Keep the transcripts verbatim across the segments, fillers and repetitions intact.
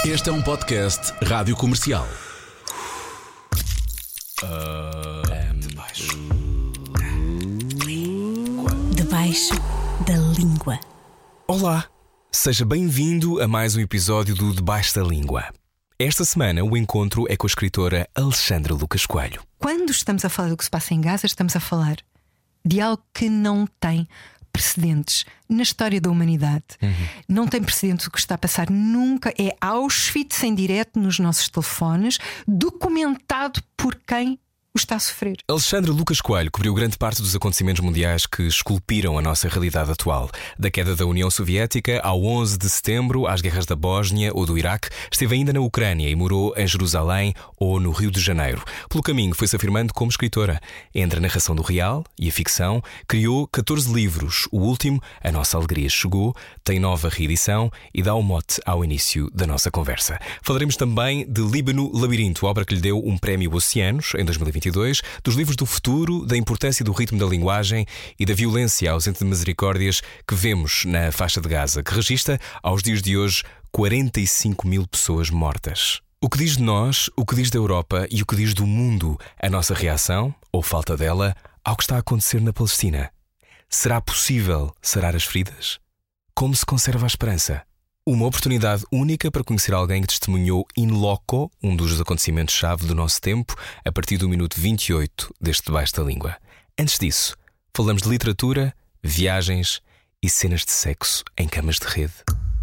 Este é um podcast Rádio Comercial. Uh, debaixo. Debaixo da língua. Olá, seja bem-vindo a mais um episódio do Debaixo da Língua. Esta semana o encontro é com a escritora Alexandra Lucas Coelho. Quando estamos a falar do que se passa em Gaza, estamos a falar de algo que não tem precedentes na história da humanidade. Uhum. Não tem precedentes o que está a passar nunca. É Auschwitz em direto nos nossos telefones, documentado por quem o está a sofrer. Alexandra Lucas Coelho cobriu grande parte dos acontecimentos mundiais que esculpiram a nossa realidade atual. Da queda da União Soviética ao onze de setembro, às guerras da Bósnia ou do Iraque, esteve ainda na Ucrânia e morou em Jerusalém ou no Rio de Janeiro. Pelo caminho foi-se afirmando como escritora. Entre a narração do real e a ficção, criou catorze livros. O último, A Nossa Alegria Chegou, tem nova reedição e dá o mote ao início da nossa conversa. Falaremos também de Líbano Labirinto, obra que lhe deu um prémio Oceanos em dois mil e vinte e dois, dos livros do futuro, da importância do ritmo da linguagem e da violência ausente de misericórdias que vemos na faixa de Gaza, que registra, aos dias de hoje, quarenta e cinco mil pessoas mortas. O que diz de nós, o que diz da Europa e o que diz do mundo, a nossa reação, ou falta dela, ao que está a acontecer na Palestina? Será possível sarar as feridas? Como se conserva a esperança? Uma oportunidade única para conhecer alguém que testemunhou in loco um dos acontecimentos-chave do nosso tempo, a partir do minuto vinte e oito deste Debaixo da Língua. Antes disso, falamos de literatura, viagens e cenas de sexo em camas de rede.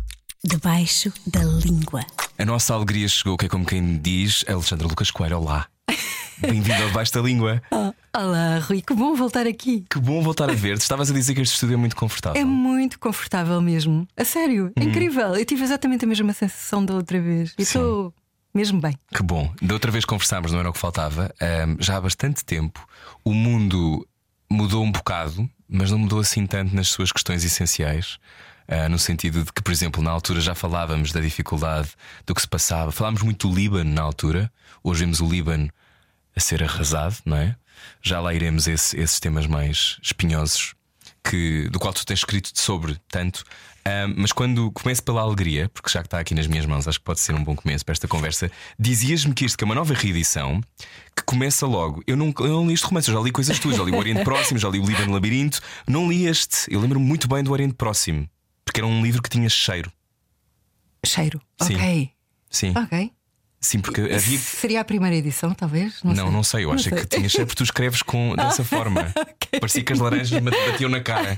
Debaixo da língua. A nossa alegria chegou, que é como quem diz, Alexandra Lucas Coelho. Olá, bem-vindo ao Debaixo da Língua. Oh, olá, Rui, que bom voltar aqui. Que bom voltar a ver-te. Estavas a dizer que este estúdio é muito confortável. É muito confortável mesmo. A sério, é hum. incrível. Eu tive exatamente a mesma sensação da outra vez. E estou mesmo bem. Que bom. Da outra vez conversámos, não era o que faltava. um, Já há bastante tempo o mundo mudou um bocado, mas não mudou assim tanto nas suas questões essenciais. Uh, no sentido de que, por exemplo, na altura já falávamos da dificuldade do que se passava. Falámos muito do Líbano na altura. Hoje vemos o Líbano a ser arrasado, não é? Já lá iremos a esse, esses temas mais espinhosos que, do qual tu tens escrito sobre tanto. uh, Mas quando começo pela alegria, porque já que está aqui nas minhas mãos, acho que pode ser um bom começo para esta conversa. Dizias-me que isto que é uma nova reedição que começa logo. Eu não, eu não li este romance, eu já li coisas tuas. Já li o Oriente Próximo, já li o Líbano Labirinto. Não li este. Eu lembro-me muito bem do Oriente Próximo, porque era um livro que tinha cheiro. Cheiro? Sim. Ok. Sim. Ok. Sim, porque havia... Seria a primeira edição, talvez? Não, Não, não, sei. não sei, eu não acho sei. que tinha cheiro porque tu escreves com, dessa forma. Okay. Parecia que as laranjas me batiam na cara.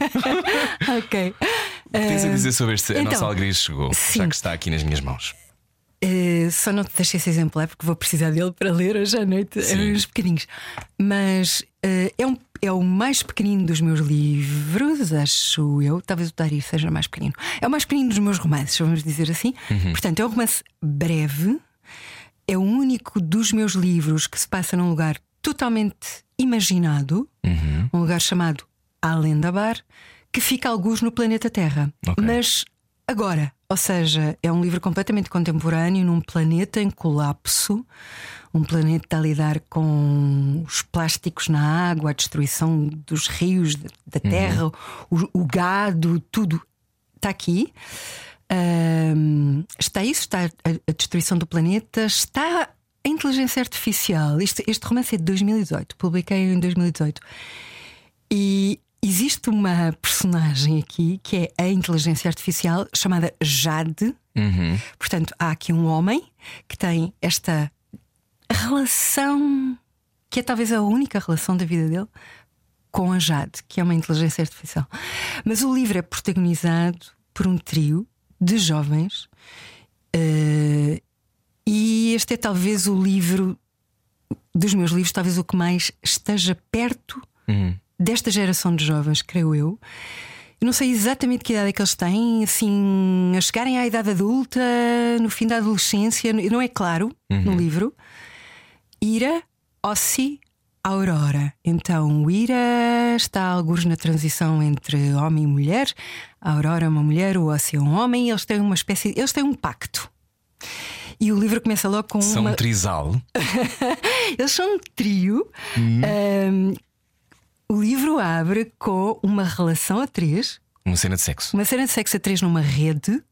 Ok. O que tens a dizer sobre este? A então, Nossa Alegria Chegou, sim. já que está aqui nas minhas mãos. Uh, só não te deixei esse exemplar porque vou precisar dele para ler hoje à noite. Sim. Uns pequenininhos. Mas uh, é, um, é o mais pequenino dos meus livros, acho eu. Talvez o Dari seja mais pequenino. É o mais pequenino dos meus romances, vamos dizer assim. Uhum. Portanto, é um romance breve. É o único dos meus livros que se passa num lugar totalmente imaginado, uhum. um lugar chamado Alendabar, que fica alguns no planeta Terra. Okay. Mas agora, ou seja, é um livro completamente contemporâneo num planeta em colapso, um planeta a lidar com os plásticos na água, a destruição dos rios, da terra, uhum. o, o gado, tudo está aqui. Um, está isso, está a, a destruição do planeta, está a inteligência artificial. Este, este romance é de dois mil e dezoito, publiquei em dois mil e dezoito. E existe uma personagem aqui que é a inteligência artificial chamada Jade. Uhum. Portanto, há aqui um homem que tem esta relação que é talvez a única relação da vida dele com a Jade, que é uma inteligência artificial. Mas o livro é protagonizado por um trio de jovens, uh, e este é talvez o livro dos meus livros, talvez o que mais esteja perto uhum. desta geração de jovens, creio eu. Eu não sei exatamente que idade é que eles têm, assim, a chegarem à idade adulta, no fim da adolescência, não é claro uhum. no livro. Ira, Ossi, Aurora. Então o Ira está algures na transição entre homem e mulher. A Aurora é uma mulher, o Ossi é um homem. E eles têm uma espécie, eles têm um pacto. E o livro começa logo com são uma... um trisal. Eles são um trio. Hum. um, O livro abre com uma relação a três. Uma cena de sexo. Uma cena de sexo a três numa rede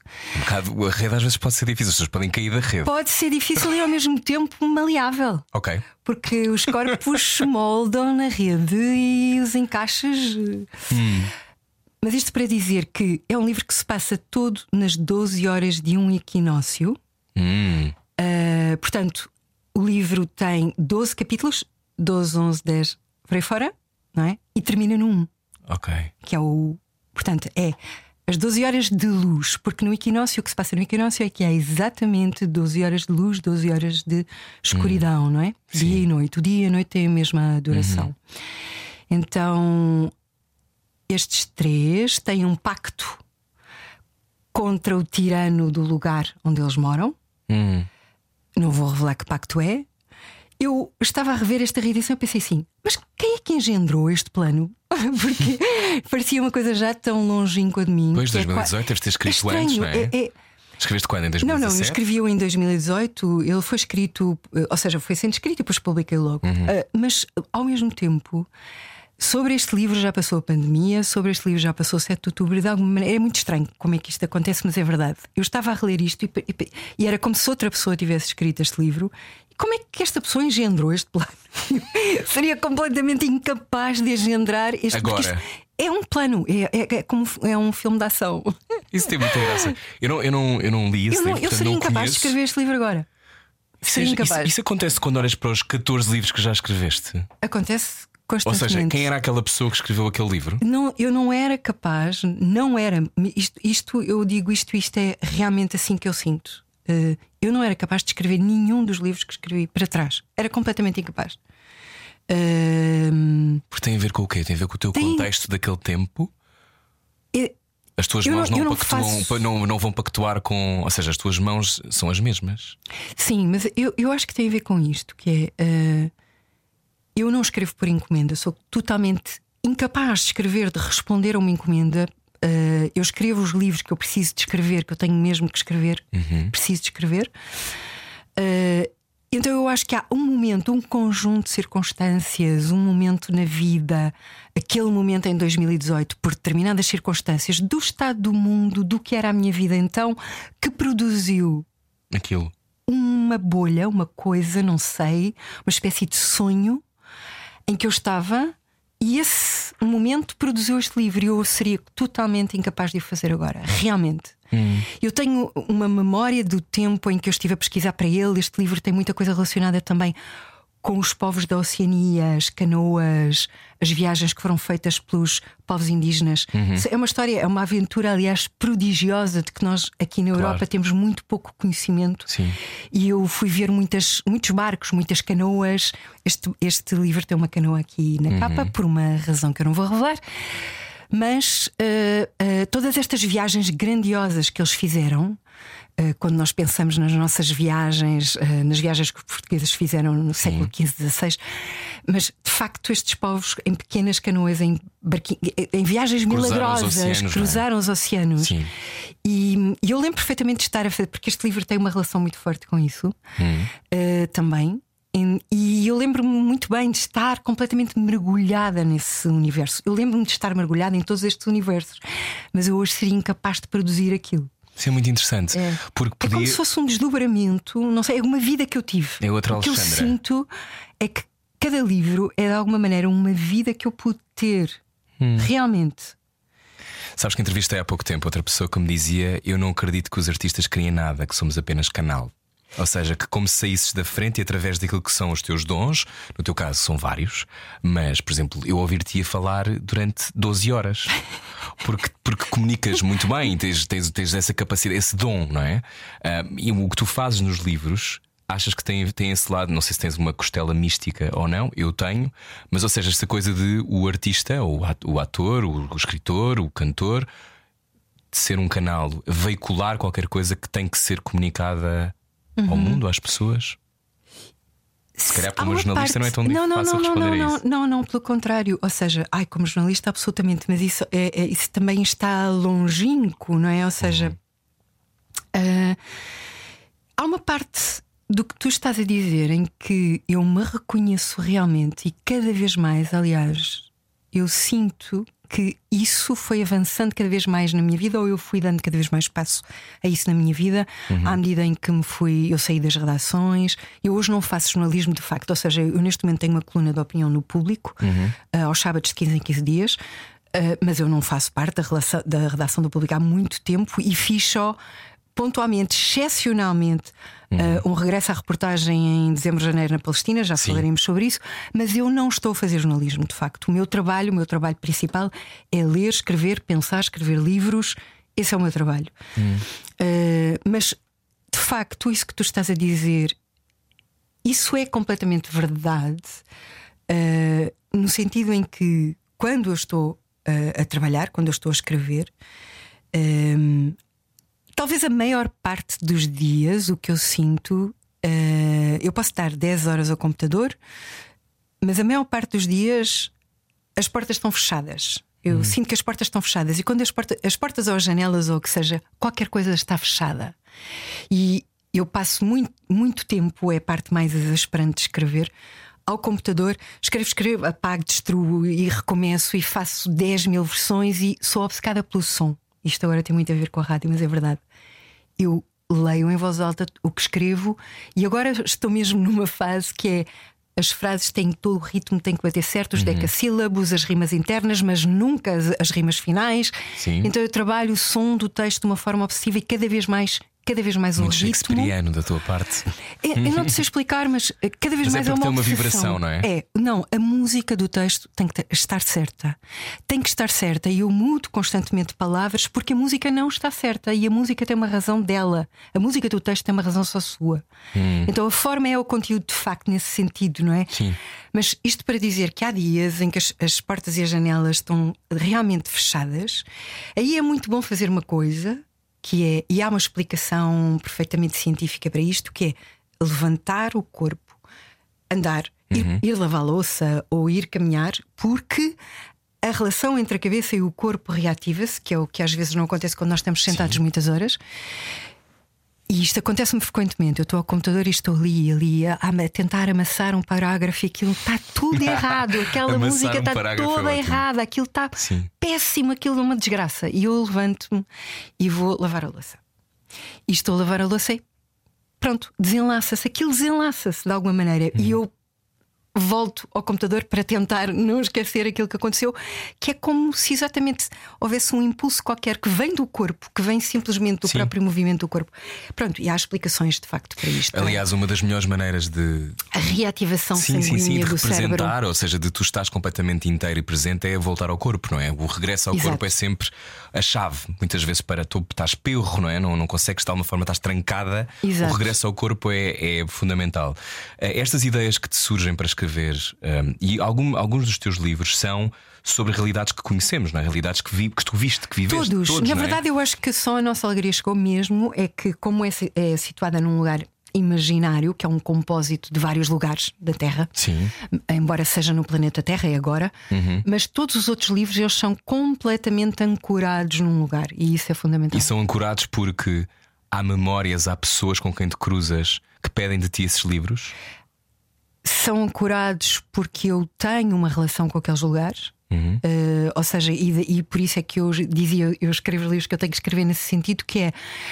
Um bocado, a rede às vezes pode ser difícil, as pessoas podem cair da rede. Pode ser difícil e ao mesmo tempo maleável. Ok. Porque os corpos moldam na rede e os encaixes. Hum. Mas isto para dizer que é um livro que se passa todo nas doze horas de um equinócio. Hum. Uh, portanto, o livro tem doze capítulos, doze, onze, dez, por aí fora, não é? E termina no um. Ok. Que é o. Portanto, é as doze horas de luz. Porque no equinócio, o que se passa no equinócio é que há exatamente doze horas de luz, doze horas de escuridão, hum. não é? Sim. Dia e noite. O dia e a noite têm a mesma duração. Uhum. Então, estes três têm um pacto contra o tirano do lugar onde eles moram. Hum. Não vou revelar que pacto é. Eu estava a rever esta reedição e pensei assim: mas quem é que engendrou este plano? Porque parecia uma coisa já tão longínqua de mim. Pois, dois mil e dezoito, é deves ter escrito é antes, não é? é, é... Escreveste quando? Em dois mil e Não, dezassete? não, eu escrevi-o em dois mil e dezoito. Ele foi escrito, ou seja, foi sendo escrito e depois publiquei logo. Uhum. uh, Mas ao mesmo tempo, sobre este livro já passou a pandemia, sobre este livro já passou o sete de outubro. De alguma maneira, é muito estranho como é que isto acontece, mas é verdade. Eu estava a reler isto e, e, e era como se outra pessoa tivesse escrito este livro. E como é que esta pessoa engendrou este plano? Seria completamente incapaz de engendrar este. Agora é um plano, é, é, é como é um filme de ação. Isso tem muita graça. Eu não, eu não, eu não li esse eu não, livro, eu seria não incapaz conheço. de escrever este livro agora. Seria Seja, incapaz. Isso, isso acontece quando olhas para os catorze livros que já escreveste? Acontece Ou constantemente. seja, quem era aquela pessoa que escreveu aquele livro? Não, eu não era capaz, não era. Isto, isto eu digo isto, isto é realmente assim que eu sinto. Uh, eu não era capaz de escrever nenhum dos livros que escrevi para trás. Era completamente incapaz. Uh, Porque tem a ver com o quê? Tem a ver com o teu tem... contexto daquele tempo? É... As tuas eu mãos não, não, não, pactuam, faço... não, não vão pactuar com. Ou seja, as tuas mãos são as mesmas. Sim, mas eu, eu acho que tem a ver com isto, que é uh, eu não escrevo por encomenda, sou totalmente incapaz de escrever, de responder a uma encomenda. Uh, eu escrevo os livros que eu preciso de escrever, que eu tenho mesmo que escrever, uhum. preciso de escrever. Uh, então eu acho que há um momento, um conjunto de circunstâncias, um momento na vida, aquele momento em dois mil e dezoito, por determinadas circunstâncias do estado do mundo, do que era a minha vida então, que produziu aquilo. Uma bolha, uma coisa, não sei, uma espécie de sonho em que eu estava. E esse momento produziu este livro e eu seria totalmente incapaz de o fazer agora. Realmente. Hum. Eu tenho uma memória do tempo em que eu estive a pesquisar para ele. Este livro tem muita coisa relacionada também com os povos da Oceania, as canoas, as viagens que foram feitas pelos povos indígenas. Uhum. É uma história, é uma aventura, aliás, prodigiosa, de que nós aqui na Europa claro. temos muito pouco conhecimento. Sim. E eu fui ver muitas, muitos barcos, muitas canoas. Este, este livro tem uma canoa aqui na uhum. capa, por uma razão que eu não vou revelar. Mas uh, uh, todas estas viagens grandiosas que eles fizeram, Uh, quando nós pensamos nas nossas viagens, uh, nas viagens que os portugueses fizeram no Sim. século quinze, dezasseis, mas de facto estes povos em pequenas canoas, em, barqui... em viagens cruzaram milagrosas, os oceanos, cruzaram é? os oceanos. E, e eu lembro perfeitamente de estar a fazer, porque este livro tem uma relação muito forte com isso hum. uh, também. E eu lembro-me muito bem de estar completamente mergulhada nesse universo. Eu lembro-me de estar mergulhada em todos estes universos, mas eu hoje seria incapaz de produzir aquilo. Isso é muito interessante. É, porque podia... é como se fosse um desdobramento, não sei, é uma vida que eu tive. É outra o que Alexandra. eu sinto é que cada livro é de alguma maneira uma vida que eu pude ter hum. realmente. Sabes que entrevistei há pouco tempo outra pessoa que me dizia: eu não acredito que os artistas criem nada, que somos apenas canal. Ou seja, que como saísses da frente e através daquilo que são os teus dons, no teu caso são vários, mas, por exemplo, eu ouvir-te a falar durante doze horas, porque, porque comunicas muito bem, tens, tens, tens essa capacidade, esse dom, não é? Uh, e o que tu fazes nos livros, achas que tem, tem esse lado, não sei se tens uma costela mística ou não, eu tenho, mas ou seja, esta coisa de o artista, ou o ator, o, o escritor, o cantor, de ser um canal, veicular qualquer coisa que tem que ser comunicada Uhum. ao mundo, às pessoas. Se calhar para uma jornalista parte... não é tão não, não, fácil não, responder não, não, a isso. Não, não, pelo contrário. Ou seja, ai, como jornalista, absolutamente. Mas isso, é, é, isso também está longínquo, não é? Ou seja, uhum. uh, há uma parte do que tu estás a dizer em que eu me reconheço realmente, e cada vez mais, aliás, eu sinto que isso foi avançando cada vez mais na minha vida, ou eu fui dando cada vez mais espaço a isso na minha vida, uhum. à medida em que me fui, eu saí das redações. Eu hoje não faço jornalismo de facto, ou seja, eu neste momento tenho uma coluna de opinião no Público, uhum. uh, aos sábados de quinze em quinze dias, uh, mas eu não faço parte da, relação, da redação do Público há muito tempo e fiz só pontualmente, excepcionalmente, uhum. uh, um regresso à reportagem em dezembro, janeiro na Palestina. Já Sim. falaremos sobre isso. Mas eu não estou a fazer jornalismo, de facto. O meu trabalho, o meu trabalho principal é ler, escrever, pensar, escrever livros. Esse é o meu trabalho. uhum. uh, Mas de facto, isso que tu estás a dizer, isso é completamente verdade, uh, no sentido em que quando eu estou uh, a trabalhar, quando eu estou a escrever, uh, talvez a maior parte dos dias o que eu sinto, uh, eu posso estar dez horas ao computador, mas a maior parte dos dias as portas estão fechadas. Eu hum. sinto que as portas estão fechadas. E quando as, porta, as portas ou as janelas ou o que seja, qualquer coisa está fechada. E eu passo muito, muito tempo, é a parte mais exasperante de escrever, ao computador. Escrevo, escrevo, apago, destruo e recomeço e faço dez mil versões e sou obcecada pelo som. Isto agora tem muito a ver com a rádio, mas é verdade. Eu leio em voz alta o que escrevo e agora estou mesmo numa fase que é: as frases têm todo o ritmo, têm que bater certo, os uhum. decassílabos, as rimas internas, mas nunca as, as rimas finais. Sim. Então eu trabalho o som do texto de uma forma obsessiva e cada vez mais. Cada vez mais muito o ritmo. Shakespeareano da tua parte. É, eu não te sei explicar, mas cada vez mas mais é, é uma tem uma obsessão. vibração, não é? É, não, a música do texto tem que estar certa. Tem que estar certa. E eu mudo constantemente palavras porque a música não está certa. E a música tem uma razão dela. A música do texto tem uma razão só sua. hum. Então a forma é o conteúdo de facto nesse sentido, não é? Sim. Mas isto para dizer que há dias em que as, as portas e as janelas estão realmente fechadas. Aí é muito bom fazer uma coisa que é, e há uma explicação perfeitamente científica para isto, que é levantar o corpo, andar, uhum. ir, ir lavar a louça ou ir caminhar, porque a relação entre a cabeça e o corpo reativa-se, que é o que às vezes não acontece quando nós estamos sentados Sim. muitas horas. E isto acontece-me frequentemente. Eu estou ao computador e estou ali, ali a, a tentar amassar um parágrafo e aquilo está tudo errado. Aquela música está um toda é errada, aquilo está péssimo, aquilo é uma desgraça. E eu levanto-me e vou lavar a louça. E estou a lavar a louça e pronto, desenlaça-se, aquilo desenlaça-se de alguma maneira. Hum. E eu volto ao computador para tentar não esquecer aquilo que aconteceu, que é como se exatamente houvesse um impulso qualquer que vem do corpo, que vem simplesmente do Sim. próprio movimento do corpo. Pronto, e há explicações de facto para isto. Aliás, uma das melhores maneiras de a reativação sim, sanguínea sim, sim, de do representar, cérebro. Ou seja, de tu estás completamente inteiro e presente, é voltar ao corpo, não é? O regresso ao Exato. corpo é sempre a chave, muitas vezes para tu estás perro, não é? Não, não consegues de alguma forma, estás trancada. Exato. O regresso ao corpo é, é fundamental. Estas ideias que te surgem para escrever, um, e algum, alguns dos teus livros são sobre realidades que conhecemos, não é? Realidades que, vi, que tu viste, que viveste. Todos, todos na não é? verdade, eu acho que só a nossa alegria chegou mesmo é que, como é, é situada num lugar imaginário, que é um compósito de vários lugares da Terra. Sim. Embora seja no planeta Terra, é agora. Uhum. Mas todos os outros livros eles são completamente ancorados num lugar. E isso é fundamental. E são ancorados porque há memórias, há pessoas com quem te cruzas que pedem de ti esses livros? São ancorados porque eu tenho uma relação com aqueles lugares. Uhum. Uh, ou seja, e, e por isso é que eu dizia, eu escrevo livros que eu tenho que escrever nesse sentido, que é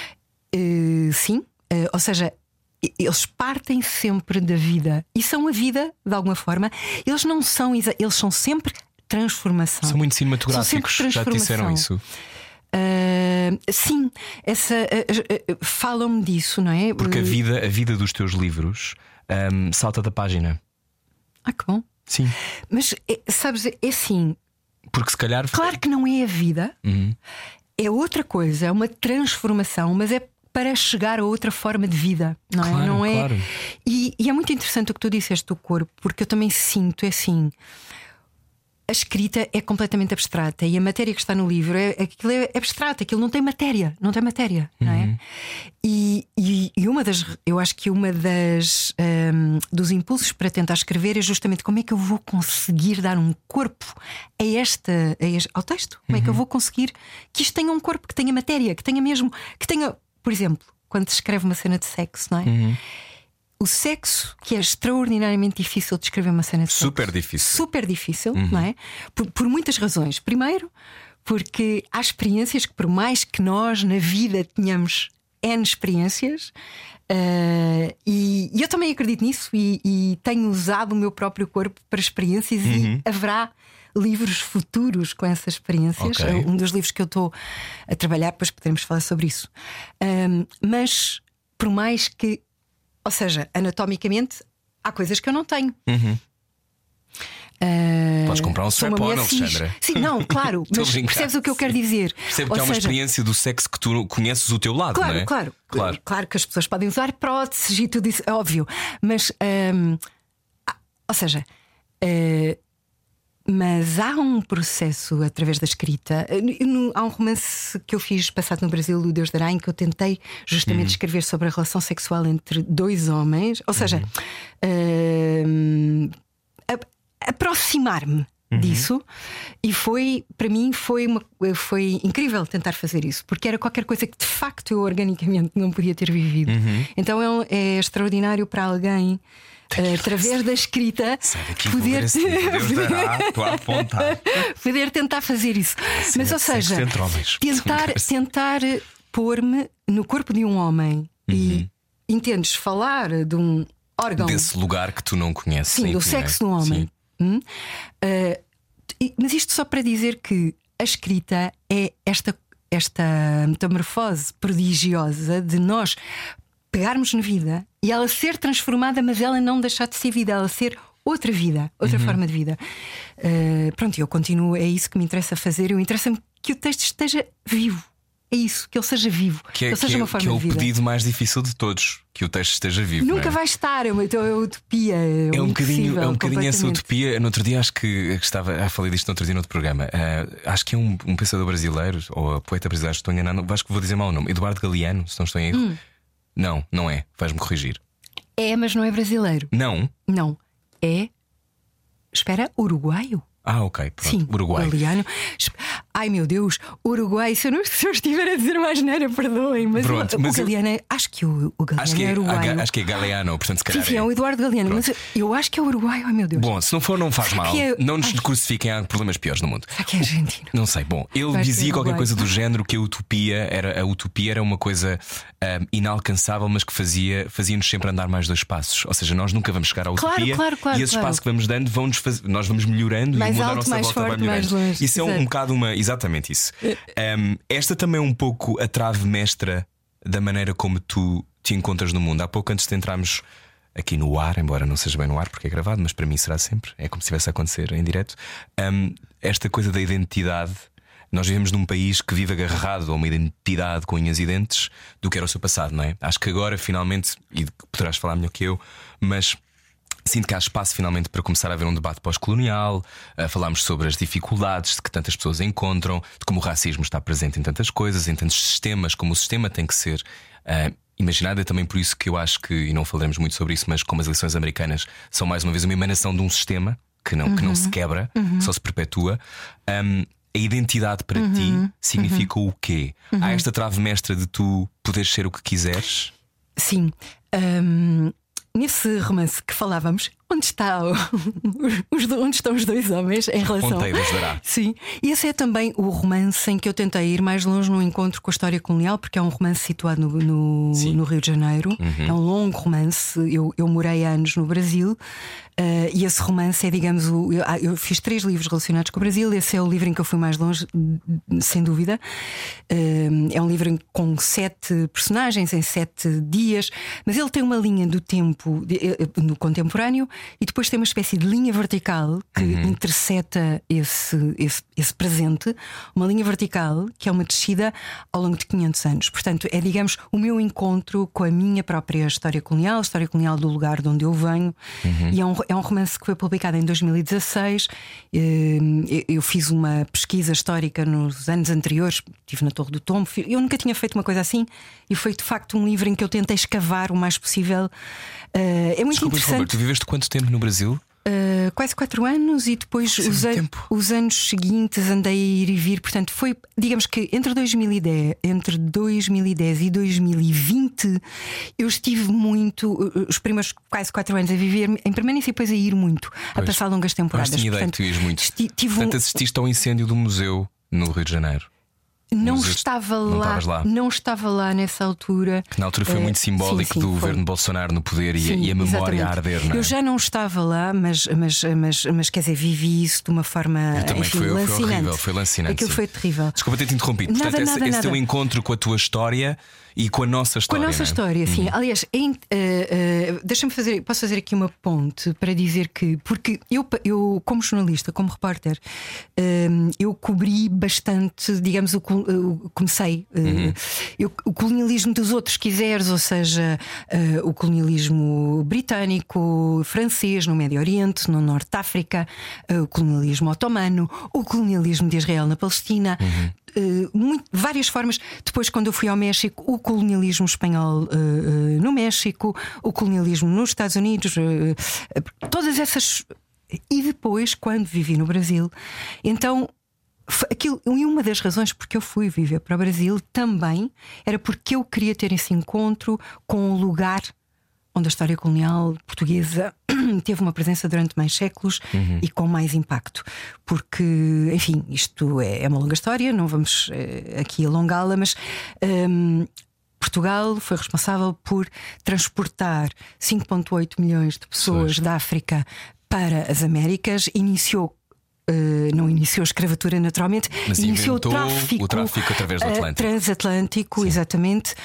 uh, sim, uh, ou seja, eles partem sempre da vida e são a vida de alguma forma. Eles não são, eles são sempre transformação. São muito cinematográficos, são já te disseram isso? Uh, sim, essa uh, uh, falam-me disso, não é? Porque a vida, a vida dos teus livros um, salta da página. Ah, que bom. Sim. Mas sabes, é assim. Porque se calhar. Claro que não é a vida, uhum. é outra coisa, é uma transformação, mas é para chegar a outra forma de vida, não claro, é? Não é? Claro. E, e é muito interessante o que tu disseste do corpo, porque eu também sinto, é assim. A escrita é completamente abstrata e a matéria que está no livro é, aquilo é abstrato, aquilo não tem matéria, não tem matéria, uhum. não é? E, e, e uma das, eu acho que uma das um, dos impulsos para tentar escrever é justamente como é que eu vou conseguir dar um corpo a esta, a este, ao texto. Como uhum. é que eu vou conseguir que isto tenha um corpo, que tenha matéria, que tenha mesmo, que tenha, por exemplo, quando se escreve uma cena de sexo, não é? Uhum. o sexo, que é extraordinariamente difícil de escrever uma cena de sexo. Super difícil. Super difícil, uhum. não é? Por, por muitas razões. Primeiro, porque há experiências que, por mais que nós na vida tenhamos N experiências, uh, e, e eu também acredito nisso, e, e tenho usado o meu próprio corpo para experiências, uhum. e haverá livros futuros com essas experiências. Okay. Um dos livros que eu estou a trabalhar, depois podemos falar sobre isso. Um, mas por mais que, ou seja, anatomicamente há coisas que eu não tenho. Uhum. Uh, Podes comprar um strap-on, Alexandra. Sim, não, claro, mas percebes o que eu quero dizer? Percebe que há uma experiência do sexo que tu conheces o teu lado, claro, não é? Claro, claro. Claro que as pessoas podem usar próteses e tudo isso, é óbvio. Mas, um, ou seja, uh, mas há um processo através da escrita. Há um romance que eu fiz passado no Brasil, O Deus dará, em que eu tentei justamente uhum. escrever sobre a relação sexual entre dois homens. Ou seja, uhum. uh, aproximar-me uhum. disso. E foi, para mim, foi, uma, foi incrível tentar fazer isso, porque era qualquer coisa que de facto eu organicamente não podia ter vivido. Uhum. Então é, é extraordinário para alguém, uh, através da escrita, poder, assim, poder, poder tentar fazer isso. Sim, mas, ou seja, tentar, tentar pôr-me no corpo de um homem uhum. e entendes falar de um órgão, desse lugar que tu não conheces. Sim, do sexo de um homem. Hum? Uh, mas isto só para dizer que a escrita é esta, esta metamorfose prodigiosa de nós pegarmos na vida e ela ser transformada, mas ela não deixar de ser vida, ela ser outra vida, outra uhum. forma de vida. Uh, pronto, eu continuo, é isso que me interessa fazer. Eu interessa-me que o texto esteja vivo. É isso, que ele seja vivo, que, é, que ele seja que é, uma forma que é de vida. o pedido mais difícil de todos, que o texto esteja vivo. Nunca não é? vai estar, é uma, é uma utopia. É, é um bocadinho, é um bocadinho essa utopia. No outro dia, acho que, que estava. Ah, falei disto no outro dia, no outro programa. Uh, acho que é um, um pensador brasileiro, ou poeta brasileiro, estou enganado. Acho que vou dizer mal o nome. Eduardo Galeano, se não estou em erro. Hum. Não, não é. Vais-me corrigir. É, mas não é brasileiro. Não? Não. É. Espera, uruguaio? Ah, ok, pronto. Sim, Uruguai. Galeano. Ai meu Deus, Uruguai. Se eu, não, se eu estiver a dizer mais neira, perdoem. Mas, pronto, o, mas o Galeano é, acho que o, o Galeano acho que é, é uruguaio. Acho que é Galeano, portanto, se calhar. Sim, sim, é o Eduardo Galeano. Pronto. Mas eu acho que é uruguaio. Ai meu Deus. Bom, se não for, não faz mal. É... Não nos Ai. crucifiquem, há problemas piores no mundo. Será que é argentino? Não sei. Bom, ele Vai dizia qualquer coisa do género que a utopia era, a utopia era uma coisa um, inalcançável, mas que fazia, fazia-nos sempre andar mais dois passos. Ou seja, nós nunca vamos chegar à utopia. Claro, claro, claro, e esse claro. espaço que vamos dando, vão-nos fazer, nós vamos melhorando mais e o mundo alto, à nossa mais volta forte, vai melhorando. Mais longe. Isso é um, um bocado uma. Exatamente isso. Um, esta também é um pouco a trave mestra da maneira como tu te encontras no mundo. Há pouco, antes de entrarmos aqui no ar, embora não seja bem no ar porque é gravado, mas para mim será sempre, é como se estivesse a acontecer em direto. Um, esta coisa da identidade. Nós vivemos num país que vive agarrado a uma identidade com unhas e dentes do que era o seu passado, não é? Acho que agora, finalmente, e poderás falar melhor que eu, mas sinto que há espaço finalmente para começar a haver um debate pós-colonial. uh, Falámos sobre as dificuldades que tantas pessoas encontram, de como o racismo está presente em tantas coisas, em tantos sistemas, como o sistema tem que ser uh, imaginado. É também por isso que eu acho que, e não falaremos muito sobre isso, mas como as eleições americanas são mais uma vez uma emanação de um sistema que não, uhum. que não se quebra, uhum. que só se perpetua. um, A identidade para uhum. ti significa uhum. o quê? Uhum. Há esta trave mestra de tu poderes ser o que quiseres? Sim. um... Nesse romance que falávamos, onde, está o, os, onde estão os dois homens em relação. Ponteiros dará. Sim, e esse é também o romance em que eu tentei ir mais longe no encontro com a história colonial, porque é um romance situado no, no, no Rio de Janeiro. Uhum. É um longo romance. Eu, eu morei anos no Brasil, uh, e esse romance é, digamos, o, eu, eu fiz três livros relacionados com o Brasil. Esse é o livro em que eu fui mais longe, sem dúvida. Uh, é um livro com sete personagens em sete dias, mas ele tem uma linha do tempo no contemporâneo e depois tem uma espécie de linha vertical que uhum. intercepta esse, esse, esse presente, uma linha vertical que é uma descida ao longo de quinhentos anos. Portanto, é, digamos, o meu encontro com a minha própria história colonial, a história colonial do lugar de onde eu venho. Uhum. E é um, é um romance que foi publicado em dois mil e dezasseis. Eu fiz uma pesquisa histórica nos anos anteriores, estive na Torre do Tombo. Eu nunca tinha feito uma coisa assim e foi de facto um livro em que eu tentei escavar o mais possível. Uh, é muito Desculpa, interessante. Roberto, tu viveste quanto tempo no Brasil? Uh, quase quatro anos e depois os, an- os anos seguintes andei a ir e vir. Portanto, foi, digamos que entre dois mil e dez, entre dois mil e dez e dois mil e vinte, eu estive muito, os primeiros quase quatro anos a viver em permanência e depois a ir muito, pois, a passar longas temporadas. Mas tinha ideia que tu ias muito. Esti- tive Portanto, um... assististe ao incêndio do museu no Rio de Janeiro. Não estava não lá, lá, não estava lá nessa altura. Que na altura foi muito simbólico sim, sim, do foi. governo Bolsonaro no poder sim, e, a, e a memória exatamente. a arder. Não é? Eu já não estava lá, mas, mas, mas, mas quer dizer, vivi isso de uma forma Eu também enfim, foi, lancinante. foi horrível, foi lancinante. Aquilo sim. foi terrível. Desculpa ter-te interrompido. Nada, Portanto, nada, esse, esse nada. teu encontro com a tua história e com a nossa história. Com a nossa não é? história, sim. Hum. Aliás, em, uh, uh, deixa-me fazer, posso fazer aqui uma ponte para dizer que, porque eu, eu como jornalista, como repórter, uh, eu cobri bastante, digamos, o, uh, comecei uh, uhum. eu, o colonialismo dos outros, quiseres, ou seja, uh, o colonialismo britânico, francês no Médio Oriente, no Norte de África, uh, o colonialismo otomano, o colonialismo de Israel na Palestina. Uhum. Uh, muito, várias formas. Depois, quando eu fui ao México, o colonialismo espanhol uh, uh, no México, o colonialismo nos Estados Unidos, uh, uh, todas essas. E depois, quando vivi no Brasil, então aquilo, e uma das razões porque eu fui viver para o Brasil também era porque eu queria ter esse encontro com o lugar onde a história colonial portuguesa teve uma presença durante mais séculos uhum. e com mais impacto. Porque, enfim, isto é, é uma longa história, não vamos eh, aqui alongá-la, mas um, Portugal foi responsável por transportar cinco vírgula oito milhões de pessoas da África para as Américas, iniciou. Uh, não iniciou a escravatura naturalmente, mas iniciou o tráfico, o tráfico através do Atlântico. Uh, transatlântico, sim. exatamente.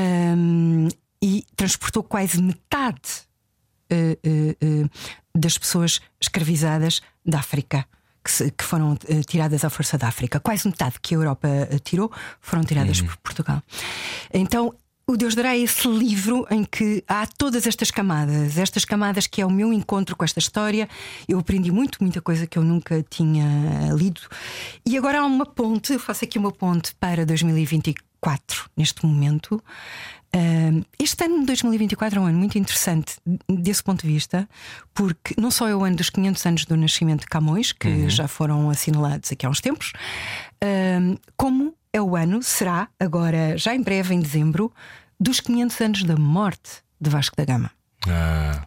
Um, E transportou quase metade uh, uh, uh, das pessoas escravizadas da África, que, se, que foram uh, tiradas à força da África. Quase metade que a Europa uh, tirou foram tiradas uhum. por Portugal. Então, o Deus Dará é esse livro em que há todas estas camadas, estas camadas que é o meu encontro com esta história. Eu aprendi muito, muita coisa que eu nunca tinha lido. E agora há uma ponte, eu faço aqui uma ponte para dois mil e vinte e quatro, neste momento. Uh, este ano de dois mil e vinte e quatro é um ano muito interessante desse ponto de vista, porque não só é o ano dos quinhentos anos do nascimento de Camões, que uhum. já foram assinalados aqui há uns tempos, uh, como é o ano, será agora já em breve, em dezembro, dos quinhentos anos da morte de Vasco da Gama. Ah.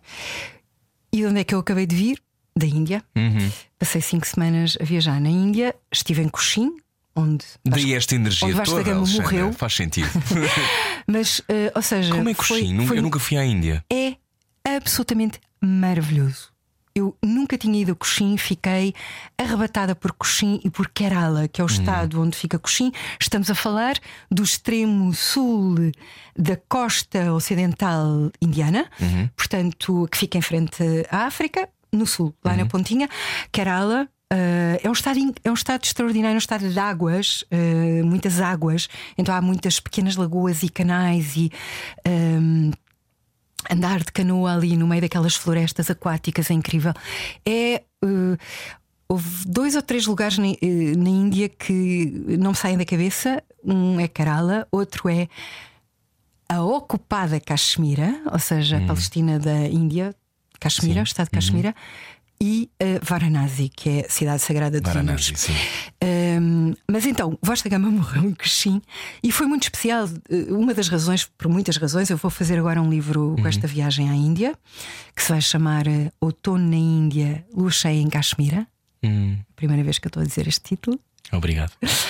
E de onde é que eu acabei de vir? Da Índia. Uhum. Passei cinco semanas a viajar na Índia, estive em Cochim, onde daí esta energia onde Vasco toda, da Gama Alexandra, morreu. faz sentido. Mas, uh, ou seja, como é Cochim? Eu, foi, eu nunca fui à Índia. É absolutamente maravilhoso. Eu nunca tinha ido a Cochim, fiquei arrebatada por Cochim e por Kerala, que é o estado hum. onde fica Cochim. Estamos a falar do extremo sul da costa ocidental indiana, uhum. portanto, que fica em frente à África, no sul, lá uhum. na pontinha. Kerala. Uh, é, um estado, é um estado extraordinário, um estado de águas, uh, muitas águas, então há muitas pequenas lagoas e canais e um, andar de canoa ali no meio daquelas florestas aquáticas é incrível. É, uh, houve dois ou três lugares na, uh, na Índia que não me saem da cabeça. Um é Kerala, outro é a ocupada Caxemira, ou seja, hum. a Palestina da Índia, Caxemira, o estado de Caxemira. Uhum. E uh, Varanasi, que é a cidade sagrada dos Varanasi, hindus. sim. Um, mas então, Vasco da Gama morreu em Cochim e foi muito especial. Uma das razões, por muitas razões, eu vou fazer agora um livro uhum. com esta viagem à Índia, que se vai chamar uh, Outono na Índia, Lua Cheia em Caxemira. Uhum. Primeira vez que eu estou a dizer este título. Obrigado.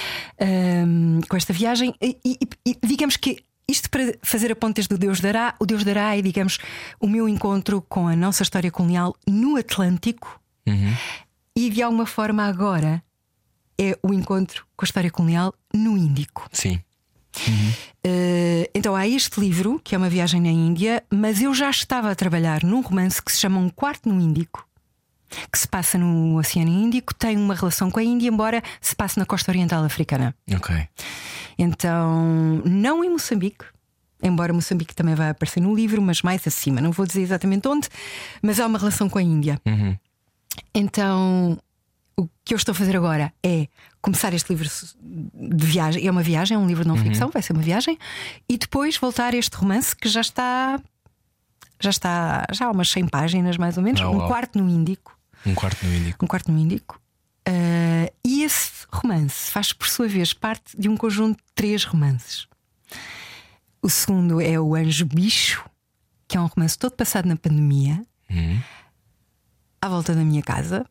Um, com esta viagem, e, e, e digamos que isto para fazer a ponte desde o Deus Dará. O Deus Dará é, digamos, o meu encontro com a nossa história colonial no Atlântico uhum. e de alguma forma agora é o encontro com a história colonial no Índico. Sim. Uhum. Uh, então há este livro que é uma viagem na Índia, mas eu já estava a trabalhar num romance que se chama Um Quarto no Índico, que se passa no Oceano Índico, tem uma relação com a Índia, embora se passe na costa oriental africana. Ok. Então, não em Moçambique, embora Moçambique também vai aparecer no livro, mas mais acima, não vou dizer exatamente onde, mas há uma relação com a Índia. Uhum. Então, o que eu estou a fazer agora é começar este livro de viagem. É uma viagem, é um livro de não ficção, uhum. vai ser uma viagem, e depois voltar a este romance que já está. Já está, já há umas cem páginas mais ou menos, oh, Um wow. Quarto no Índico. Um quarto no Índico. Um quarto no Índico. Uh, e esse romance faz, por sua vez, parte de um conjunto de três romances. O segundo é O Anjo Bicho, que é um romance todo passado na pandemia, Hum. à volta da minha casa.